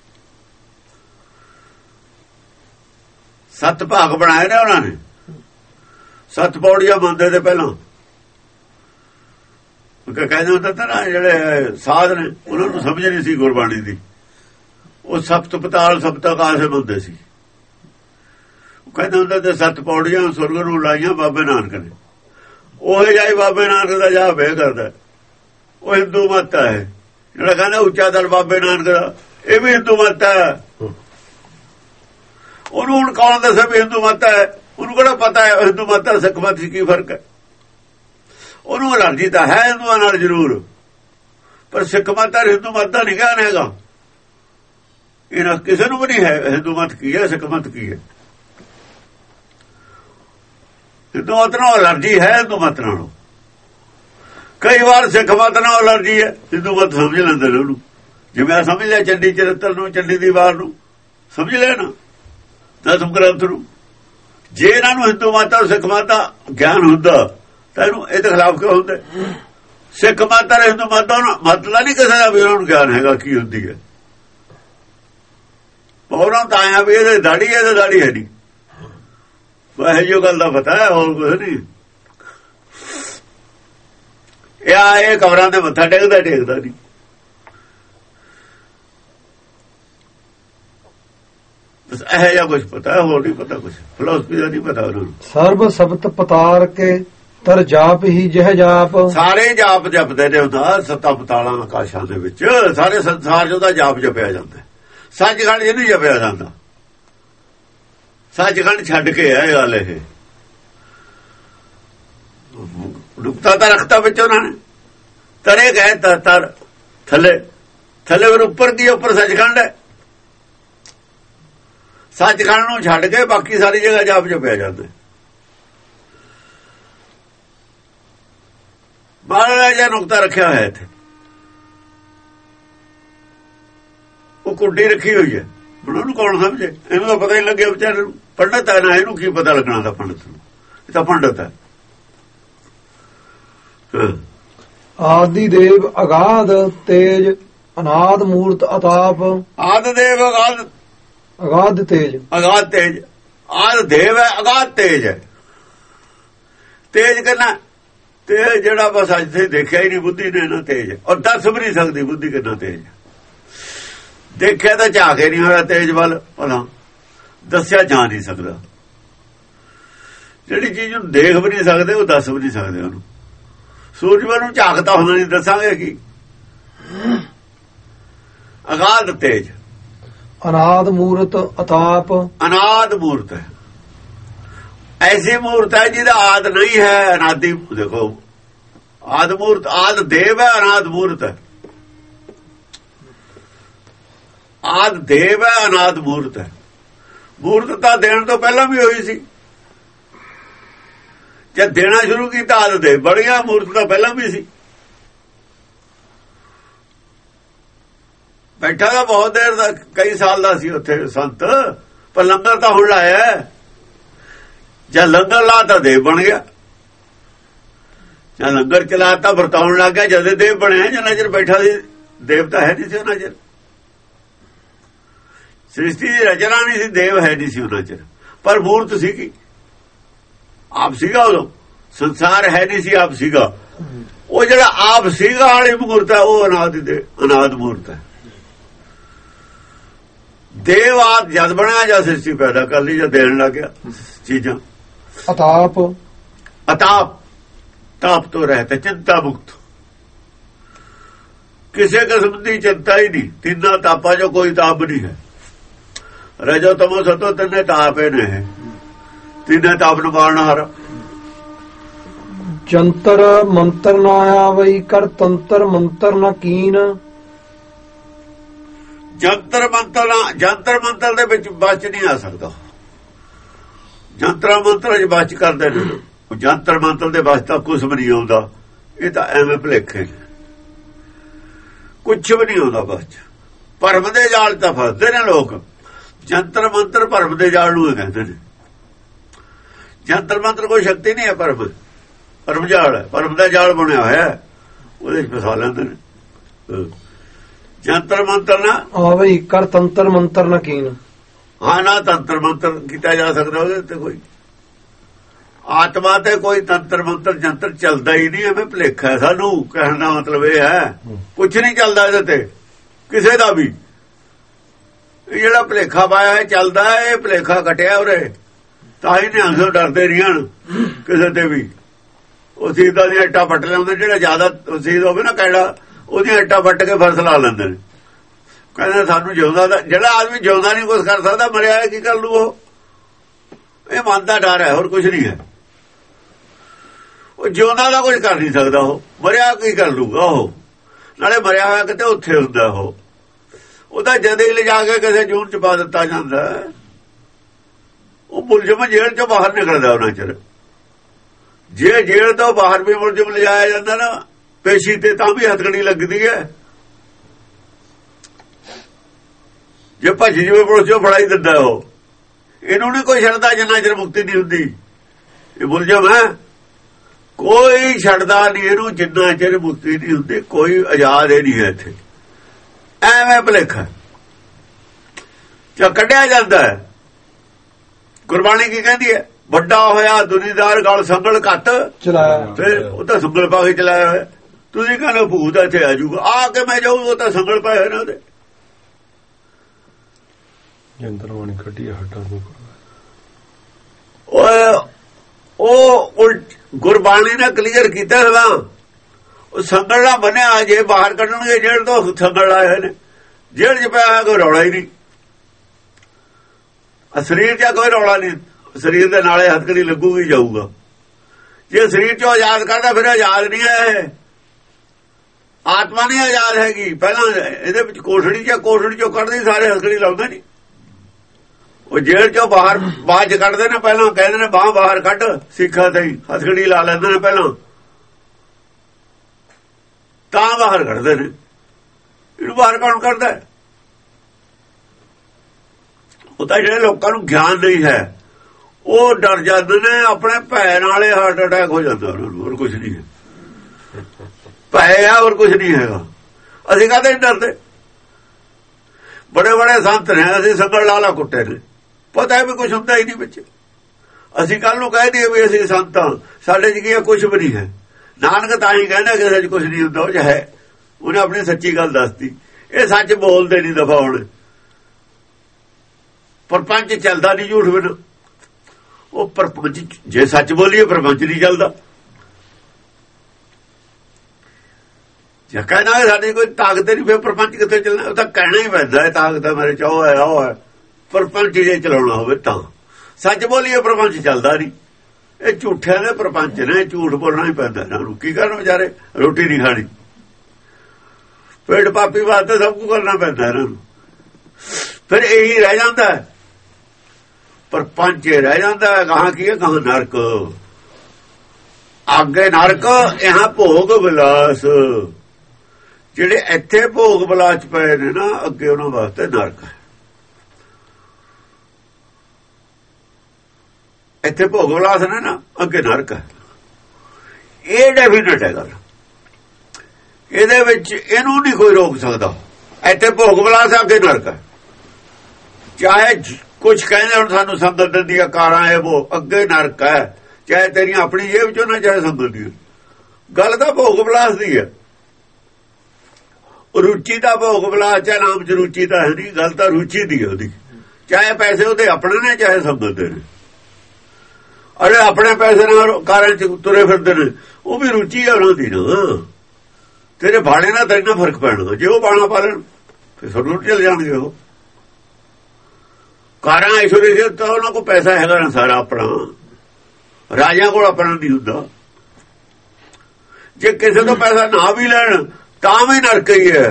ਸੱਤ ਭਾਗ ਬਣਾਏ ਨੇ ਉਹਨਾਂ ਨੇ। ਸੱਤ ਪੌੜੀਆਂ ਮੰਨਦੇ ਤੇ ਪਹਿਲਾਂ ਕਹਿੰਦੇ ਹੁੰਦਾ ਤਾਂ ਨਾ ਜਿਹੜੇ ਸਾਧ ਨੇ ਉਹਨਾਂ ਨੂੰ ਸਮਝ ਨਹੀਂ ਸੀ ਗੁਰਬਾਣੀ ਦੀ। ਉਹ ਸਪਤ ਪਤਾਲ ਸਪਤ ਆਕਾਸ਼ ਮੰਨਦੇ ਸੀ। ਉਹ ਕਹਿੰਦੇ ਹੁੰਦਾ ਤੇ ਸੱਤ ਪੌੜੀਆਂ ਸੁਰਗ ਨੂੰ ਲਾਈਆਂ ਬਾਬੇ ਨਾਨਕ ਨੇ। ਉਹ ਜਾਈ ਬਾਬੇ ਨਾਨਕ ਦਾ ਜਾਪ ਇਹ ਕਰਦਾ। ਉਹ ਹਿੰਦੂ ਮਤ ਹੈ ਜਿਹੜਾ ਕਹਿੰਦਾ ਉੱਚਾ ਦਲ ਬਾਬੇ ਨਾਨਕ ਦਾ, ਇਹ ਵੀ ਹਿੰਦੂ ਮਤ ਹੈ। ਉਹਨੂੰ ਹੁਣ ਕੌਣ ਦੱਸੇ ਵੀ ਹਿੰਦੂ ਮਤ ਹੈ? ਉਹਨੂੰ ਕਿਹੜਾ ਪਤਾ ਹੈ ਹਿੰਦੂ ਮਤ ਦਾ ਸਿੱਖ ਮਤ 'ਚ ਕੀ ਫਰਕ ਹੈ? ਉਹਨੂੰ ਅਲਰਜੀ ਤਾਂ ਹੈ ਹਿੰਦੂਆਂ ਨਾਲ ਜ਼ਰੂਰ, ਪਰ ਸਿੱਖ ਮਤ ਦਾ ਹਿੰਦੂ ਮਤ ਦਾ ਨਹੀਂ ਗਿਆਨ ਹੈਗਾ। ਇਹਨਾਂ ਕਿਸੇ ਨੂੰ ਵੀ ਨਹੀਂ ਹੈ ਹਿੰਦੂ ਮਤ ਕੀ ਹੈ, ਸਿੱਖ ਮਤ ਕੀ ਹੈ। ਹਿੰਦੂ ਮਤ ਨਾਲ ਅਲਰਜੀ ਹੈ ਹਿੰਦੂ ਮਤ ਨਾਲੋਂ। ਕਈ ਵਾਰ ਸਿੱਖ ਮਤ ਨਾਲ ਅਲਰਜੀ ਹੈ, ਹਿੰਦੂ ਮਤ ਸਮਝ ਲੈਂਦੇ ਨੇ ਉਹਨੂੰ। ਜਿਵੇਂ ਸਮਝ ਲਿਆ ਚੰਡੀ ਚਰਿੱਤਰ ਨੂੰ, ਚੰਡੀ ਦੀ ਵਾਰ ਨੂੰ ਸਮਝ ਲਿਆ ਨਾ, ਦਸਮ ਗ੍ਰੰਥ ਨੂੰ। ਜੇ ਇਹਨਾਂ ਨੂੰ ਹਿੰਦੂ ਮਤ ਔਰ ਸਿੱਖ ਮਤ ਦਾ ਗਿਆਨ ਹੁੰਦਾ ਤਾਂ ਇਹਨੂੰ ਇਹਦੇ ਖਿਲਾਫ ਕਿਉਂ ਹੁੰਦੇ? ਸਿੱਖ ਮਤ ਔਰ ਹਿੰਦੂ ਮਤ ਦਾ ਮਤਲਬ ਨਹੀਂ ਕਿਸੇ ਦਾ ਵੀ ਉਹਨਾਂ ਨੂੰ ਗਿਆਨ ਹੈਗਾ ਕੀ ਹੁੰਦੀ ਹੈ। ਉਹਨਾਂ ਤਾਂ ਆਇਆ ਵੀ ਇਹਦੇ ਦਾੜੀ ਇਹਦੇ ਦਾੜੀ ਹੈ ਨਹੀਂ, ਵੈਸੇ ਜੋ ਗੱਲ ਦਾ ਪਤਾ ਹੈ, ਹੋਰ ਕੁਝ ਨਹੀਂ। ਇਹ ਇਹ ਕਬਰਾਂ ਤੇ ਮੱਥਾ ਟੇਕਦਾ ਟੇਕਦਾ ਨਹੀਂ। ਬਸ ਇਹ ਜਿਹਾ ਕੁਝ ਪਤਾ ਹੈ, ਹੋਰ ਨਹੀਂ ਪਤਾ ਕੁਝ। ਫਿਲਾਸਫੀ ਦਾ ਨਹੀਂ ਪਤਾ ਉਹਨਾਂ ਨੂੰ। ਸਰਬ ਸਬਤ ਪਤਾਰ ਕੇ ਤਰ ਜਾਪ ਹੀ ਜਿਹ ਜਾਪ, ਸਾਰੇ ਜਾਪ ਜਪਦੇ ਨੇ ਉਹਦਾ ਸੱਤਾਂ ਪਤਾਲਾਂ ਆਕਾਸ਼ਾਂ ਦੇ ਵਿੱਚ। ਸਾਰੇ ਸੰਸਾਰ 'ਚ ਉਹਦਾ ਜਾਪ ਜਪਿਆ ਜਾਂਦਾ। ਸੱਚਖੰਡ ਜਿਹਨੂੰ ਜਪਿਆ ਜਾਂਦਾ, ਸੱਚਖੰਡ ਛੱਡ ਕੇ ਹੈ ਗੱਲ। ਇਹ ਨੁਕਤਾ ਤਾਂ ਰੱਖਤਾ ਵਿੱਚ ਉਹਨਾਂ ਨੇ, ਤਰੇ ਗਏ ਤਰ ਥੱਲੇ ਥੱਲੇ ਫਿਰ ਉੱਪਰ ਕੀ? ਉੱਪਰ ਸੱਚਖੰਡ ਹੈ। ਸੱਚਖੰਡ ਨੂੰ ਛੱਡ ਕੇ ਬਾਕੀ ਸਾਰੀ ਜਗ੍ਹਾ ਜਾਪ ਜਪਿਆ ਜਾਂਦਾ। ਮਾੜਾ ਜਿਹਾ ਨੁਕਤਾ ਰੱਖਿਆ ਹੋਇਆ ਇੱਥੇ, ਉਹ ਕੁੰਡੀ ਰੱਖੀ ਹੋਈ ਹੈ। ਹੁਣ ਉਹਨੂੰ ਕੌਣ ਸਮਝੇ? ਇਹਨੂੰ ਤਾਂ ਪਤਾ ਹੀ ਲੱਗਿਆ ਵਿਚਾਰੇ ਨੂੰ। ਪੰਡਤ ਹੈ ਨਾ, ਇਹਨੂੰ ਕੀ ਪਤਾ ਲੱਗਣਾ ਦਾ ਪੰਡਤ ਨੂੰ? ਇਹ ਤਾਂ ਪੰਡਤ ਹੈ। ਆਦਿ ਦੇਵ ਅਗਾਧ ਤੇਜ ਅਨਾਦ ਮੂਰਤ ਅਤਾਪ, ਆਦਿ ਦੇਵ ਅਗਾਧ ਅਗਾਧ ਤੇਜ ਅਗਾਧ ਤੇਜ। ਆਦਿ ਦੇਵ ਹੈ, ਅਗਾਧ ਤੇਜ ਹੈ। ਤੇਜ ਕਰਨਾ ਤੇਜ ਜਿਹੜਾ ਬਸ ਅੱਜ ਤੇ ਦੇਖਿਆ ਹੀ ਨਹੀਂ ਬੁੱਧੀ ਨੇ ਨਾ ਤੇਜ, ਔਰ ਦੱਸ ਵੀ ਨਹੀਂ ਸਕਦੀ ਬੁੱਧੀ ਕਿੰਨਾ ਤੇਜ। ਦੇਖਿਆ ਤਾਂ ਝਾਕ ਹੀ ਨਹੀਂ ਹੋਇਆ ਤੇਜ ਵੱਲ, ਭਲਾ ਦੱਸਿਆ ਜਾ ਨਹੀਂ ਸਕਦਾ। ਜਿਹੜੀ ਚੀਜ਼ ਨੂੰ ਦੇਖ ਵੀ ਨਹੀਂ ਸਕਦੇ ਉਹ ਦੱਸ ਵੀ ਨਹੀਂ ਸਕਦੇ ਉਹਨੂੰ। ਸੂਰਜ ਵੱਲ ਨੂੰ ਝਾਕਦਾ ਹੁੰਦਾ ਨਹੀਂ ਦੱਸਾਂਗੇ ਕੀ? ਅਗਾਧ ਤੇਜ ਅਨਾਦ ਮੂਰਤ ਅਤਾਪ, ਅਨਾਦ ਮੂਰਤ ਹੈ। ਐਸੀ ਮੂਰਤ ਹੈ ਜਿਹਦਾ ਆਦ ਨਹੀਂ ਹੈ, ਅਨਾਦੀ। ਦੇਖੋ ਆਦ ਮੂਰਤ, ਆਦ ਦੇਵ ਹੈ, ਅਨਾਦ ਮੂਰਤ ਹੈ। ਆਦ ਦੇਵ ਹੈ, ਅਨਾਦ ਮੂਰਤ ਹੈ। ਮੂਰਤ ਤਾਂ ਦੇਣ ਤੋਂ ਪਹਿਲਾਂ ਵੀ ਹੋਈ ਸੀ। ਜਦ ਦੇਣਾ ਸ਼ੁਰੂ ਕੀਤਾ ਆਦ ਦੇਵ ਬਣ ਗਿਆ। ਮੂਰਤ ਤਾਂ ਪਹਿਲਾਂ ਵੀ ਸੀ। ਬੈਠਾ ਤਾਂ ਬਹੁਤ ਦੇਰ ਦਾ, ਕਈ ਸਾਲ ਦਾ ਸੀ ਉੱਥੇ ਸੰਤ, ਪਰ ਲੰਗਰ ਤਾਂ ਹੁਣ ਲਾਇਆ। ਜਦ ਲੰਗਰ ਲਾ ਤਾਂ ਦੇਵ ਬਣ ਗਿਆ। ਜਦ ਲੰਗਰ ਚਲਾਤਾ ਵਰਤਾਉਣ ਲੱਗ ਗਿਆ, ਜਦ ਦੇਵ ਬਣਿਆ। ਜਿੰਨਾ ਚਿਰ ਬੈਠਾ ਸੀ ਦੇਵ ਤਾਂ ਹੈ ਨਹੀਂ ਸੀ ਉਹਨਾਂ ਚਿਰ। ਸ੍ਰਿਸ਼ਟੀ ਦੀ ਰਚਨਾ ਨਹੀਂ ਸੀ, ਦੇਵ ਹੈ ਨਹੀਂ ਸੀ ਉਹਨਾਂ ਚਿਰ, ਪਰ ਮੂਰਤ ਸੀਗੀ। ਆਪ ਸੀਗਾ ਉਦੋਂ, ਸੰਸਾਰ ਹੈ ਨਹੀਂ ਸੀ, ਆਪ ਸੀਗਾ। ਉਹ ਜਿਹੜਾ ਆਪ ਸੀਗਾ ਵਾਲੀ ਮੂਰਤ ਹੈ ਉਹ ਅਨਾਦ ਦੇ ਅਨਾਦ ਮੂਰਤ ਹੈ। ਦੇਵਾਤ ਜਦ ਬਣਿਆ ਜਾਂ ਸ੍ਰਿਸ਼ਟੀ ਪੈਦਾ ਕਰ ਲਈ ਜਾਂ ਦੇਣ ਲੱਗ ਗਿਆ ਚੀਜ਼ਾਂ। ਅਤਾਪ ਅਤਾਪ ਤਾਪ ਤੋਂ ਰਹਿਤ, ਚਿੰਤਾ ਮੁਕਤ, ਕਿਸੇ ਕਿਸਮ ਦੀ ਚਿੰਤਾ ਹੀ ਨਹੀਂ। ਤਿੰਨਾਂ ਤਾਪਾਂ ਜੋ ਕੋਈ ਤਾਪ ਨਹੀਂ ਹੈ। ਰਜੋ ਤਮੋ ਸਤੋ ਤਿੰਨੇ ਤਾਪੇ ਨੇ, ਤਿੰਨੇ ਤਾਪ ਨੂੰ ਮਾਰਨ ਹਾਰ। ਜੰਤਰ ਮੰਤਰ ਨਾ ਆਵਈ, ਕਰ ਤੰਤਰ ਮੰਤਰ ਨਾ ਕੀਨ। ਜੰਤਰ ਮੰਤਰ ਜੰਤਰ ਮੰਤਰ ਦੇ ਵਿੱਚ ਬਚ ਨਹੀਂ ਆ ਸਕਦਾ। ਜੰਤਰ ਮੰਤਰ ਚ ਬਚ ਕਰਦੇ ਨੇ, ਜੰਤਰ ਮੰਤਰ ਦੇ ਬਚ ਤਾਂ ਕੁਛ ਵੀ ਨਹੀਂ ਆਉਂਦਾ। ਇਹ ਤਾਂ ਐਵੇਂ ਭੁਲੇਖੇ, ਕੁਛ ਵੀ ਨਹੀਂ ਆਉਂਦਾ ਬਚ। ਭਰਮ ਦੇ ਜਾਲ ਤਾਂ ਫਸਦੇ ਨੇ ਲੋਕ। ਜੰਤਰ ਮੰਤਰ ਭਰਮ ਦੇ ਜਾਲ ਨੂੰ ਕਹਿੰਦੇ ਨੇ। ਜੰਤਰ ਮੰਤਰ ਕੋਈ ਸ਼ਕਤੀ ਨਹੀਂ ਹੈ, ਭਰਮ ਭਰਮ ਜਾਲ ਹੈ। ਭਰਮ ਦਾ ਜਾਲ ਬਣਿਆ ਹੋਇਆ, ਉਹਦੇ ਚ ਫਸਾ ਲੈਂਦੇ ਨੇ। ਜੰਤਰ ਮੰਤਰ ਨਾ ਆਵਈ, ਕਰ ਤੰਤਰ ਮੰਤਰ ਨਾ ਕੀਨ। ਹਾਂ, ਨਾ ਤੰਤਰ ਮੰਤਰ ਕੀਤਾ ਜਾ ਸਕਦਾ ਉਹਦੇ ਤੇ ਕੋਈ। ਆਤਮਾ ਤੇ ਕੋਈ ਤੰਤਰ ਮੰਤਰ ਜੰਤਰ ਚੱਲਦਾ ਹੀ ਨਹੀਂ। ਐਵੇਂ ਭੁਲੇਖਾ ਹੈ ਸਾਨੂੰ। ਕਹਿਣ ਦਾ ਮਤਲਬ ਇਹ ਹੈ ਕੁਛ ਨਹੀਂ ਚੱਲਦਾ ਇਹਦੇ ਤੇ ਕਿਸੇ ਦਾ ਵੀ। ਇਹ ਜਿਹੜਾ ਭੁਲੇਖਾ ਪਾਇਆ ਹੈ ਚੱਲਦਾ ਹੈ, ਇਹ ਭੁਲੇਖਾ ਕਟਿਆ ਉਰੇ। ਤਾਂ ਹੀ ਨਿਹੰਗ ਡਰਦੇ ਰਹੀਆਂ ਕਿਸੇ ਤੇ ਵੀ। ਉਹ ਸੀਦਾ ਦੀਆਂ ਇੱਟਾਂ ਪੱਟ ਲਿਆਉਂਦੇ। ਜਿਹੜਾ ਜ਼ਿਆਦਾ ਸੀਦ ਹੋਵੇ ਨਾ ਕਿਹੜਾ, ਉਹਦੀਆਂ ਇੱਟਾਂ ਪੱਟ ਕੇ ਫਰਸ਼ ਲਾ ਲੈਂਦੇ ਨੇ। ਕਹਿੰਦੇ ਸਾਨੂੰ ਜਿਉਂਦਾ ਦਾ, ਜਿਹੜਾ ਆਦਮੀ ਜਿਉਂਦਾ ਨਹੀਂ ਕੁਛ ਕਰ ਸਕਦਾ, ਮਰਿਆ ਕੀ ਕਰ ਲੂ ਉਹ। ਇਹ ਮਨ ਦਾ ਡਰ ਹੈ, ਹੋਰ ਕੁਛ ਨਹੀਂ ਹੈ। ਉਹ ਜਿਉਂਦਾ ਦਾ ਕੁਝ ਕਰ ਨਹੀਂ ਸਕਦਾ, ਉਹ ਮਰਿਆ ਕੀ ਕਰ ਲੂਗਾ। ਉਹ ਨਾਲੇ ਮਰਿਆ ਹੋਇਆ ਕਿਤੇ ਉੱਥੇ ਹੁੰਦਾ, ਉਹ ਉਹਦਾ ਜਦੇ ਲਿਜਾ ਕੇ ਕਿਸੇ ਜੂਨ ਚ ਪਾ ਦਿੱਤਾ ਜਾਂਦਾ। ਉਹ ਮੁਲਜ਼ਮ ਜੇਲ੍ਹ ਚੋਂ ਬਾਹਰ ਨਿਕਲਦਾ ਉਹਨਾਂ ਚਿਰ। ਜੇ ਜੇਲ੍ਹ ਤੋਂ ਬਾਹਰ ਵੀ ਮੁਲਜ਼ਮ ਲਿਜਾਇਆ ਜਾਂਦਾ ਨਾ ਪੇਸ਼ੀ ਤੇ, ਤਾਂ ਵੀ ਹੱਥਕੜੀ ਲੱਗਦੀ ਹੈ। ਜੇ ਭੱਜ ਜਿਵੇਂ ਪੁਲਿਸ ਚੋਂ ਫੜਾਈ ਦਿੰਦਾ ਉਹ। ਇਹਨੂੰ ਨਹੀਂ ਕੋਈ ਛੱਡਦਾ ਜਿੰਨਾ ਚਿਰ ਮੁਕਤੀ ਨਹੀਂ ਹੁੰਦੀ। ਇਹ ਮੁਲਜ਼ਮ ਹੈ, ਕੋਈ ਛੱਡਦਾ ਨਹੀਂ ਇਹਨੂੰ ਜਿੰਨਾ ਚਿਰ ਮੁਕਤੀ ਨਹੀਂ ਹੁੰਦੀ। ਕੋਈ ਆਜ਼ਾਦ ਹੀ ਨਹੀਂ ਹੈ ਇੱਥੇ। ਐਵੇਂ ਭੁਲੇਖਾ ਜਾਂ ਕੱਢਿਆ ਜਾਂਦਾ ਹੈ। ਗੁਰਬਾਣੀ ਕੀ ਕਹਿੰਦੀ ਹੈ? ਵੱਡਾ ਹੋਇਆ ਦੁਨੀਦਾਰ ਗਲ ਸੰਗਲ ਘੱਟ ਚਲਾਇਆ। ਫਿਰ ਉਹ ਤਾਂ ਸੰਗਲ ਪਾ ਕੇ ਚਲਾਇਆ ਹੋਇਆ। ਤੁਸੀਂ ਕਹਿੰਦੇ ਭੂਤ ਇੱਥੇ ਆ ਜਾਊਗਾ, ਆ ਕੇ ਮੈਂ ਜਾਊ, ਉਹ ਤਾਂ ਸੰਗਲ ਪਾਏ ਹੋਏ ਨੇ ਉਹਦੇ। ਜੰਤਰਵਾਣੀ ਕੱਢੀ ਹੱਟਾਂ ਨੂੰ। ਉਹ ਉਲਟ ਗੁਰਬਾਣੀ ਨੇ ਕਲੀਅਰ ਕੀਤਾ ਸਦਾ। ਉਹ ਸੰਗਲ ਨਾ ਬਣਿਆ, ਜੇ ਬਾਹਰ ਕੱਢਣਗੇ ਜੇਲ੍ਹ ਤੋਂ ਸੰਗਲ ਲਾਏ ਹੋਏ ਨੇ। ਜੇਲ੍ਹ ਚ ਪਿਆ ਕੋਈ ਰੌਲਾ ਹੀ ਨਹੀਂ। ਸਰੀਰ ਚ ਕੋਈ ਰੌਲਾ ਨਹੀਂ। ਸਰੀਰ ਦੇ ਨਾਲੇ ਹੱਥਕੜੀ ਲੱਗੂਗੀ ਜਾਊਗਾ। ਜੇ ਸਰੀਰ ਚੋਂ ਆਜ਼ਾਦ ਕਰਦਾ ਫਿਰ ਆਜ਼ਾਦ ਨਹੀਂ ਹੈ। ਆਤਮਾ ਨਹੀਂ ਆਜ਼ਾਦ ਹੈਗੀ। ਪਹਿਲਾਂ ਇਹਦੇ ਵਿੱਚ ਕੋਠੜੀ ਚ ਕੋਠੜੀ ਚੋਂ ਕੱਢਦੇ ਸਾਰੇ ਹੱਥਕੜੀ ਲਾਉਂਦੇ ਨਹੀਂ। ਉਹ ਜੇਲ੍ਹ ਚੋਂ ਬਾਹਰ ਬਾਅਦ ਚ ਕੱਢਦੇ ਨੇ। ਪਹਿਲਾਂ ਕਹਿੰਦੇ ਨੇ ਬਾਹ ਬਾਹਰ ਕੱਢ, ਸਿੱਖਾਂ ਤੇ ਹੱਥਕੜੀ ਲਾ ਲੈਂਦੇ ਨੇ ਪਹਿਲਾਂ, ਤਾਂ ਬਾਹਰ ਕੱਢਦੇ ਨੇ। ਇਹਨੂੰ ਬਾਹਰ ਕੌਣ ਕੱਢਦਾ? ਉਹ ਤਾਂ ਜਿਹੜੇ ਲੋਕਾਂ ਨੂੰ ਗਿਆਨ ਨਹੀਂ ਹੈ ਉਹ ਡਰ ਜਾਂਦੇ ਨੇ। ਆਪਣੇ ਭੈ ਨਾਲੇ ਹਾਰਟ ਅਟੈਕ ਹੋ ਜਾਂਦਾ ਉਹਨਾਂ ਨੂੰ, ਹੋਰ ਕੁਝ ਨਹੀਂ ਹੈ। ਭੈ ਆ, ਹੋਰ ਕੁਝ ਨਹੀਂ ਹੈਗਾ। ਅਸੀਂ ਕਾਹਦੇ ਡਰਦੇ? ਬੜੇ ਬੜੇ ਸੰਤ ਨੇ, ਅਸੀਂ ਸੰਗਲ ਲਾਲਾ ਕੁੱਟੇ ਨੇ, ਪਤਾ ਹੈ ਵੀ ਕੁਝ ਹੁੰਦਾ ਹੀ ਨਹੀਂ ਵਿੱਚ। ਅਸੀਂ ਕੱਲ ਨੂੰ ਕਹਿ ਦਈਏ ਵੀ ਅਸੀਂ ਸੰਤ ਹਾਂ, ਸਾਡੇ ਚ ਕੀ ਕੁਝ ਵੀ ਨਹੀਂ ਹੈ। ਨਾਨਕ ਤਾਂ ਹੀ ਕਹਿੰਦਾ ਕਿਸੇ ਚ ਕੁਝ ਨਹੀਂ ਹੁੰਦਾ। ਉਹ ਹੈ, ਉਹਨੇ ਆਪਣੀ ਸੱਚੀ ਗੱਲ ਦੱਸਤੀ। ਇਹ ਸੱਚ ਬੋਲਦੇ ਨਹੀਂ ਦਫਾ ਹੁਣ। ਪਰਪੰਚ ਚੱਲਦਾ ਨਹੀਂ ਝੂਠ ਬਿਨਾਂ। ਉਹ ਪਰਪੰਚ ਜੇ ਸੱਚ ਬੋਲੀਏ ਪਰਪੰਚ ਨਹੀਂ ਚੱਲਦਾ। ਜੇ ਕਹਿਣਾ ਸਾਡੀ ਕੋਈ ਤਾਕਤ ਨਹੀਂ ਫਿਰ ਪਰਪੰਚ ਕਿੱਥੇ ਚੱਲਣਾ? ਉਹ ਤਾਂ ਕਹਿਣਾ ਹੀ ਪੈਂਦਾ ਹੈ ਤਾਕਤ ਮੇਰੇ ਚ ਉਹ ਹੈ ਉਹ ਹੈ। ਪਰਪੰਚ ਜੇ ਚਲਾਉਣਾ ਹੋਵੇ ਤਾਂ ਸੱਚ ਬੋਲੀਏ ਪਰਪੰਚ ਚੱਲਦਾ ਨਹੀਂ। ਇਹ ਝੂਠਿਆਂ ਦੇ ਪਰਪੰਚ ਨੇ, ਝੂਠ ਬੋਲਣਾ ਹੀ ਪੈਂਦਾ ਇਹਨਾਂ ਨੂੰ। ਕੀ ਕਰਨ ਵਿਚਾਰੇ, ਰੋਟੀ ਨਹੀਂ ਖਾਣੀ, ਪੇਟ ਪਾਪੀ ਵਾਸਤੇ ਸਭ ਕੁਝ ਕਰਨਾ ਪੈਂਦਾ ਇਹਨਾਂ ਨੂੰ। ਫਿਰ ਇਹੀ ਰਹਿ ਜਾਂਦਾ ਹੈ, ਪਰਪੰਚ ਰਹਿ ਜਾਂਦਾ ਹੈ। ਕਹਾਂ ਕੀ ਹੈ? ਕਹਾਂ ਨਰਕ, ਅੱਗੇ ਨਰਕ, यहाँ ਭੋਗ ਵਿਲਾਸ। ਜਿਹੜੇ ਇੱਥੇ ਭੋਗ ਵਿਲਾਸ ਪਏ ਨੇ ਨਾ, ਅੱਗੇ ਉਹਨਾਂ ਵਾਸਤੇ ਨਰਕ ਹੈ। ਇੱਥੇ ਭੋਗ ਵਿਲਾਸ ਨੇ ਨਾ, ਅੱਗੇ ਨਰਕ ਹੈ। ਇਹ ਡੈਫੀਨਿਟ ਹੈ ਗੱਲ। ਇਹਦੇ ਵਿੱਚ ਇਹਨੂੰ ਨਹੀਂ ਕੋਈ ਰੋਕ ਸਕਦਾ। ਇੱਥੇ ਭੋਗ ਵਿਲਾਸ, ਅੱਗੇ ਨਰਕ ਹੈ। ਚਾਹੇ ਕੁਝ ਕਹਿੰਦੇ ਹੁਣ ਸਾਨੂੰ ਸੰਗਤ ਦਿੰਦੀ ਆ ਕਾਰਾਂ, ਇਹ ਉਹ ਅੱਗੇ ਨਰਕ ਹੈ। ਚਾਹੇ ਤੇਰੀਆਂ ਆਪਣੀ ਜੇਬ ਚੋਂ ਨਾ, ਚਾਹੇ ਸੰਗਤ ਦੀ। ਗੱਲ ਤਾਂ ਭੋਗ ਵਿਲਾਸ ਦੀ ਹੈ। ਰੁਚੀ ਦਾ ਭੋਗ ਬਲਾ ਚਾਹੇ ਨਾਮ ਚ ਰੁਚੀ ਤਾਂ ਹੈ ਨਹੀਂ, ਗੱਲ ਤਾਂ ਰੁਚੀ ਦੀ ਉਹਦੀ। ਚਾਹੇ ਪੈਸੇ ਉਹਦੇ ਆਪਣੇ ਨੇ ਚਾਹੇ ਸੰਗਤ ਦੇ ਨੇ, ਅਰੇ ਆਪਣੇ ਪੈਸੇ ਨਾਲ ਕਾਰਾਂ ਚ ਤੁਰੇ ਫਿਰਦੇ ਨੇ, ਉਹ ਵੀ ਰੁਚੀ ਹੈ ਉਹਨਾਂ ਦੀ ਨਾ। ਤੇਰੇ ਬਾਣੇ ਨਾਲ ਤਾਂ ਇੰਨਾ ਫਰਕ ਪੈਣਾ, ਜੇ ਉਹ ਬਾਣਾ ਪਾ ਲੈਣ ਫਿਰ ਸਾਨੂੰ ਚੱਲ ਜਾਣਗੇ। ਉਹ ਕਾਰਾਂ ਐਸ਼ਵਰੀ ਸੀ ਤਾਂ ਉਹਨਾਂ ਕੋਲ ਪੈਸਾ ਹੈਗਾ ਨਾ ਸਾਰਾ ਆਪਣਾ, ਰਾਜਿਆਂ ਕੋਲ ਆਪਣਾ ਨਹੀਂ ਹੁੰਦਾ। ਜੇ ਕਿਸੇ ਤੋਂ ਪੈਸਾ ਨਾ ਵੀ ਲੈਣ ਤਾਂ ਵੀ ਨਰਕ ਹੀ ਹੈ,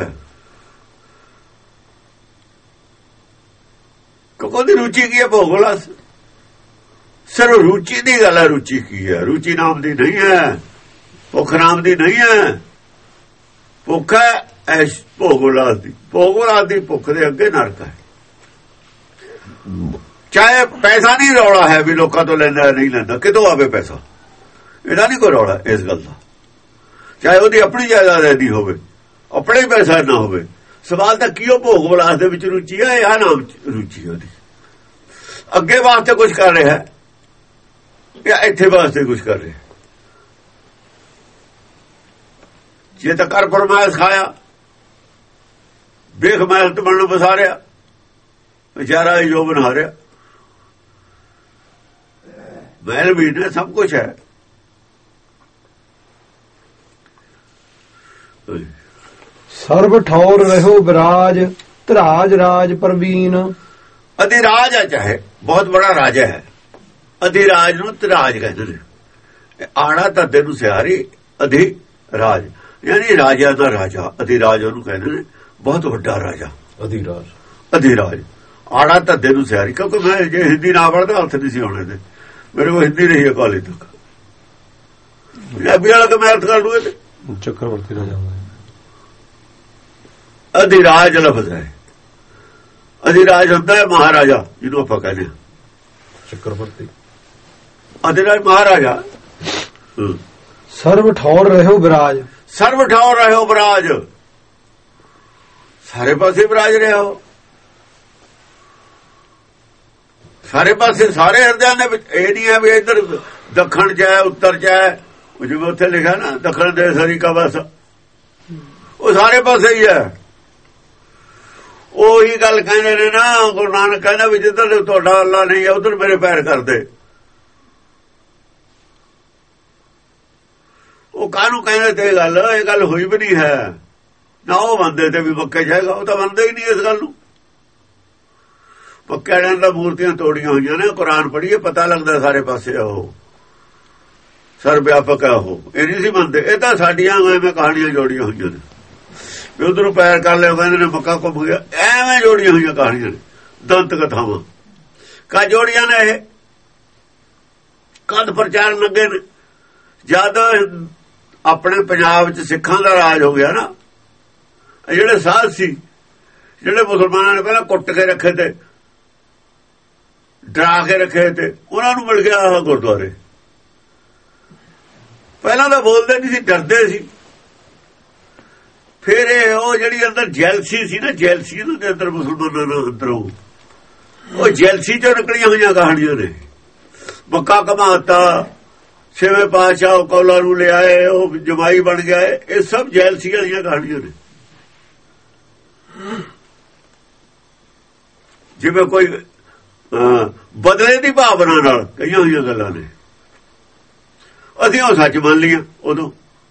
ਕਿਉਂਕਿ ਉਹਦੀ ਰੁਚੀ ਕੀ ਹੈ? ਭੋਗ ਵਿਲਾਸ। ਸਿਰਫ ਰੁਚੀ ਦੀ ਗੱਲ ਹੈ। ਰੁਚੀ ਕੀ ਹੈ? ਰੁਚੀ ਨਾਮ ਦੀ ਨਹੀਂ ਹੈ, ਭੁੱਖ ਨਾਮ ਦੀ ਨਹੀਂ ਹੈ। ਭੁੱਖ ਹੈ ਐਸ਼ ਭੋਗ ਵਿਲਾਸ ਦੀ। ਭੋਗ ਵਿਲਾਸ ਦੀ ਭੁੱਖ ਦੇ ਅੱਗੇ ਨਰਕ ਹੈ। ਚਾਹੇ ਪੈਸਾ ਨਹੀਂ ਰੌਲਾ ਹੈ ਵੀ ਲੋਕਾਂ ਤੋਂ ਲੈਂਦਾ ਨਹੀਂ ਲੈਂਦਾ, ਕਿਤੋਂ ਆਵੇ ਪੈਸਾ, ਇਹਦਾ ਨਹੀਂ ਕੋਈ ਰੌਲਾ ਇਸ ਗੱਲ ਦਾ। ਚਾਹੇ ਉਹਦੀ ਆਪਣੀ ਜਾਇਦਾਦ ਐਦੀ ਹੋਵੇ, ਆਪਣੇ ਹੀ ਪੈਸਾ ਨਾ ਹੋਵੇ, ਸਵਾਲ ਤਾਂ ਕੀ ਉਹ ਭੋਗ ਵਿਲਾਸ ਦੇ ਵਿੱਚ ਰੁਚੀ ਹੈ ਜਾਂ ਨਾਮ ਰੁਚੀ ਉਹਦੀ? ਅੱਗੇ ਵਾਸਤੇ ਕੁਝ ਕਰ ਰਿਹਾ ਜਾਂ ਇੱਥੇ ਵਾਸਤੇ ਕੁਝ ਕਰ ਰਿਹਾ? ਜੇ ਤਾਂ ਕਰ ਫਰਮਾਇਸ਼ ਖਾਇਆ, ਵੇਖ ਮਹਿਲ ਤੋਂ ਬਣਨ ਬਸਾ ਰਿਹਾ, ਵਿਚਾਰਾ ਜੋ ਬਣਾ ਰਿਹਾ, ਮਹਿਲ ਵੀ ਨੇ ਸਭ ਕੁਝ ਹੈ। ਸਰਬ ਠੌਰ ਰਹੋ ਵਿਰਾਜ, ਧਰਾਜ ਰਾਜ ਪ੍ਰਵੀਨ। ਅਧਿਰਾਜ ਹੈ, ਚਾਹੇ ਬਹੁਤ ਬੜਾ ਰਾਜਾ ਹੈ। ਅਧਿਰਾਜ ਨੂੰ ਧਰਾਜ ਕਹਿੰਦੇ ਨੇ। ਆੜਾ ਧੱਦੇ ਨੂੰ ਸਿਆਰੀ, ਅਧਿ ਰਾਜ ਯਾਨੀ ਰਾਜਾ ਦਾ ਰਾਜਾ। ਅਧਿਰਾਜ ਉਹਨੂੰ ਕਹਿੰਦੇ ਨੇ, ਬਹੁਤ ਵੱਡਾ ਰਾਜਾ ਅਧਿਰਾਜ। ਅਧਿਰਾਜ ਆੜਾ ਧੱਦੇ ਨੂੰ ਸਿਆਰੀ, ਕਿਉਂਕਿ ਮੈਂ ਜੇ ਹਿੰਦੀ ਨਾ ਪੜ੍ਹਦਾ ਹੱਥ ਨਹੀਂ ਸੀ ਆਉਣੇ ਤੇ, ਮੇਰੇ ਕੋਲ ਹਿੰਦੀ ਰਹੀ ਹੈ ਕਾਲਜ ਤੱਕ। ਪੰਜਾਬੀ ਵਾਲਾ ਕਿ ਮੈਂ ਅਰਥ ਕਰ ਲੂਏ ਤੇ ਚੱਕਰਵਰਤੀ ਰਾਜਾ। ਅਧਿਰਾਜ ਲਫ਼ਜ਼ ਹੈ। ਅਧਿਰਾਜ ਹੁੰਦਾ ਹੈ ਮਹਾਰਾਜਾ, ਜਿਹਨੂੰ ਆਪਾਂ ਕਹਿੰਦੇ ਹਾਂ ਚੱਕਰਵਰਤੀ। ਅਧਿਰਾਜ ਮਹਾਰਾਜਾ। ਸਰਬ ਠੌਰ ਰਹੋ ਵਿਰਾਜ। ਸਰਬ ਠੌਰ ਰਹੋ ਵਿਰਾਜ, ਸਾਰੇ ਪਾਸੇ ਵਿਰਾਜ ਰਹੋ। ਸਾਰੇ ਪਾਸੇ, ਸਾਰੇ ਹਿਰਦਿਆਂ ਦੇ ਵਿੱਚ। ਇਹ ਨਹੀਂ ਹੈ ਵੀ ਇੱਧਰ ਦੱਖਣ ਚ ਹੈ ਉੱਤਰ ਚ ਹੈ, ਜਿਵੇਂ ਉੱਥੇ ਲਿਖਿਆ ਨਾ ਦੱਖਣ ਦੇ ਸਰੀ ਕਾ ਬਸ, ਉਹ ਸਾਰੇ ਪਾਸੇ ਹੀ ਹੈ। ਉਹੀ ਗੱਲ ਕਹਿੰਦੇ ਨੇ ਨਾ, ਗੁਰੂ ਨਾਨਕ ਕਹਿੰਦਾ ਵੀ ਜਿੱਧਰ ਤੁਹਾਡਾ ਅੱਲਾ ਨਹੀਂ ਹੈ ਉੱਧਰ ਮੇਰੇ ਪੈਰ ਕਰਦੇ। ਉਹ ਕਾਹਨੂੰ ਕਹਿੰਦੇ ਤੇ ਇਹ ਗੱਲ? ਇਹ ਗੱਲ ਹੋਈ ਵੀ ਨਹੀਂ ਹੈ ਨਾ। ਉਹ ਮੰਨਦੇ ਤੇ ਵੀ ਮੱਕੇ ਜਾਏਗਾ, ਉਹ ਤਾਂ ਮੰਨਦੇ ਹੀ ਨਹੀਂ ਇਸ ਗੱਲ ਨੂੰ। ਪੱਕਿਆਂ ਦਾ ਮੂਰਤੀਆਂ ਤੋੜੀਆਂ ਹੋਈਆਂ ਨੇ, ਕੁਰਾਨ ਪੜ੍ਹੀਏ ਪਤਾ ਲੱਗਦਾ ਸਾਰੇ ਪਾਸੇ ਉਹ ਸਰਬ ਵਿਆਪਕ ਹੈ। ਉਹ ਇਹ ਨਹੀਂ ਸੀ ਮੰਨਦੇ। ਇਹ ਤਾਂ ਸਾਡੀਆਂ ਐਵੇਂ ਕਹਾਣੀਆਂ ਜੋੜੀਆਂ ਹੋਈਆਂ ਨੇ ਵੀ ਉਧਰੋਂ ਪੈਰ ਕਰ ਲਿਆ, ਕਹਿੰਦੇ ਨੇ ਮੱਕਾ ਘੁੰਮ ਗਿਆ। ਐਵੇਂ ਜੋੜੀਆਂ ਹੋਈਆਂ ਕਹਾਣੀਆਂ ਨੇ, ਦੰਤ ਕਥਾਵਾਂ ਕਾ ਜੋੜੀਆਂ ਨੇ। ਇਹ ਕਦ ਪ੍ਰਚਾਰ ਲੱਗੇ ਨੇ। ਜਦ ਆਪਣੇ ਪੰਜਾਬ ਚ ਸਿੱਖਾਂ ਦਾ ਰਾਜ ਹੋ ਗਿਆ ਨਾ, ਜਿਹੜੇ ਸਾਧ ਸੀ, ਜਿਹੜੇ ਮੁਸਲਮਾਨਾਂ ਨੇ ਪਹਿਲਾਂ ਕੁੱਟ ਕੇ ਰੱਖੇ ਤੇ ਡਰਾ ਕੇ ਰੱਖੇ ਤੇ, ਉਹਨਾਂ ਨੂੰ ਮਿਲ ਗਿਆ ਆਹ ਗੁਰਦੁਆਰੇ। ਪਹਿਲਾਂ ਤਾਂ ਬੋਲਦੇ ਨਹੀਂ ਸੀ, ਡਰਦੇ ਸੀ। ਫਿਰ ਇਹ ਉਹ ਜਿਹੜੀ ਅੰਦਰ ਜੈਲਸੀ ਸੀ ਨਾ, ਜੈਲਸੀ ਦੇ ਅੰਦਰ ਮੁਸਲਮਾਨਾਂ ਦੇ ਅੰਦਰੋਂ, ਉਹ ਜੈਲਸੀ ਚੋਂ ਨਿਕਲੀਆਂ ਹੋਈਆਂ ਕਹਾਣੀਆਂ ਨੇ। ਮੱਕਾ ਘਮਾਤਾ, ਛੇਵੇਂ ਪਾਤਸ਼ਾਹ ਕੌਲਾਂ ਨੂੰ ਲਿਆਏ, ਉਹ ਜਮਾਈ ਬਣ ਗਿਆ। ਇਹ ਸਭ ਜੈਲਸੀ ਵਾਲੀਆਂ ਕਹਾਣੀਆਂ ਨੇ। ਜਿਵੇਂ ਕੋਈ ਬਦਲੇ ਦੀ ਭਾਵਨਾ ਨਾਲ ਕਈਆਂ ਹੋਈਆਂ ਗੱਲਾਂ ਨੇ। ਅਸੀਂ ਉਹ ਸੱਚ ਮੰਨ ਲਈਆਂ ਉਦੋਂ,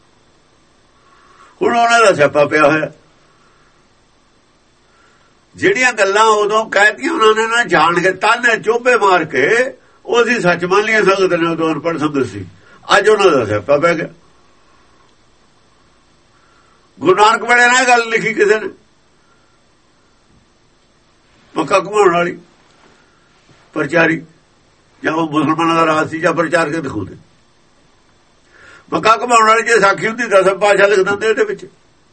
ਹੁਣ ਉਹਨਾਂ ਦਾ ਸਿਆਪਾ ਪਿਆ ਹੋਇਆ। ਜਿਹੜੀਆਂ ਗੱਲਾਂ ਉਦੋਂ ਕਹਿਤੀਆਂ ਉਹਨਾਂ ਨੇ ਨਾ ਜਾਣ ਕੇ ਤਾਨੇ ਚੋਬੇ ਮਾਰ ਕੇ, ਉਹ ਅਸੀਂ ਸੱਚ ਮੰਨ ਲਈਆਂ। ਸੰਗਤ ਨੇ ਉਦੋਂ ਅਨਪੜ੍ਹ ਸੰਗਤ ਸੀ, ਅੱਜ ਉਹਨਾਂ ਦਾ ਸਿਆਪਾ ਪੈ ਗਿਆ। ਗੁਰੂ ਨਾਨਕ ਵੇਲੇ ਨਾਲ ਗੱਲ ਲਿਖੀ ਕਿਸੇ ਨੇ, ਮੱਕਾ ਘੁਮਾਉਣ ਵਾਲੀ ਪ੍ਰਚਾਰੀ, ਜਾਂ ਉਹ ਮੁਸਲਮਾਨਾਂ ਦਾ ਰਾਜ ਸੀ ਜਾਂ ਪ੍ਰਚਾਰ ਕੇ ਦਿਖਾਉਂਦੇ। ਮੱਕਾ ਘੁਮਾਉਣ ਵਾਲੀ ਜੇ ਸਾਖੀ ਹੁੰਦੀ ਦਸਮ ਪਾਤਸ਼ਾਹ ਲਿਖ ਦਿੰਦੇ ਇਹਦੇ ਵਿੱਚ।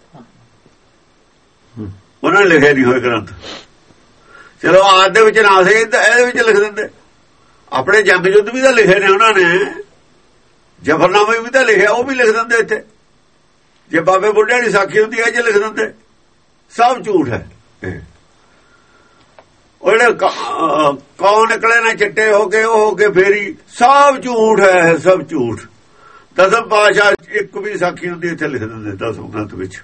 ਉਹਨਾਂ ਨੇ ਲਿਖਿਆ ਨਹੀਂ ਹੋਏ ਗ੍ਰੰਥ, ਚਲੋ ਆਦ ਦੇ ਵਿੱਚ ਨਾ ਸੀ, ਇਹਦੇ ਵਿੱਚ ਲਿਖ ਦਿੰਦੇ। ਆਪਣੇ ਜੰਗ ਯੁੱਧ ਵੀ ਤਾਂ ਲਿਖੇ ਨੇ ਉਹਨਾਂ ਨੇ, ਜਫਰਨਾਮੇ ਵੀ ਤਾਂ ਲਿਖਿਆ, ਉਹ ਵੀ ਲਿਖ ਦਿੰਦੇ ਇੱਥੇ। ਜੇ ਬਾਬੇ ਬੁੱਢਿਆਂ ਦੀ ਸਾਖੀ ਹੁੰਦੀ ਹੈ ਜੇ ਲਿਖ ਦਿੰਦੇ। ਸਭ ਝੂਠ ਹੈ। ਉਹ ਜਿਹੜੇ ਕੌਣ ਨਿਕਲੇ ਨਾ ਚਿੱਟੇ ਹੋ ਕੇ, ਉਹ ਹੋ ਕੇ ਫੇਰੀ, ਸਭ ਝੂਠ ਹੈ, ਸਭ ਝੂਠ। ਦਸਮ ਪਾਤਸ਼ਾਹ ਇੱਕ ਵੀ ਸਾਖੀ ਹੁੰਦੀ ਇੱਥੇ ਲਿਖ ਦਿੰਦੇ ਦਸਮ ਗ੍ਰੰਥ ਵਿੱਚ।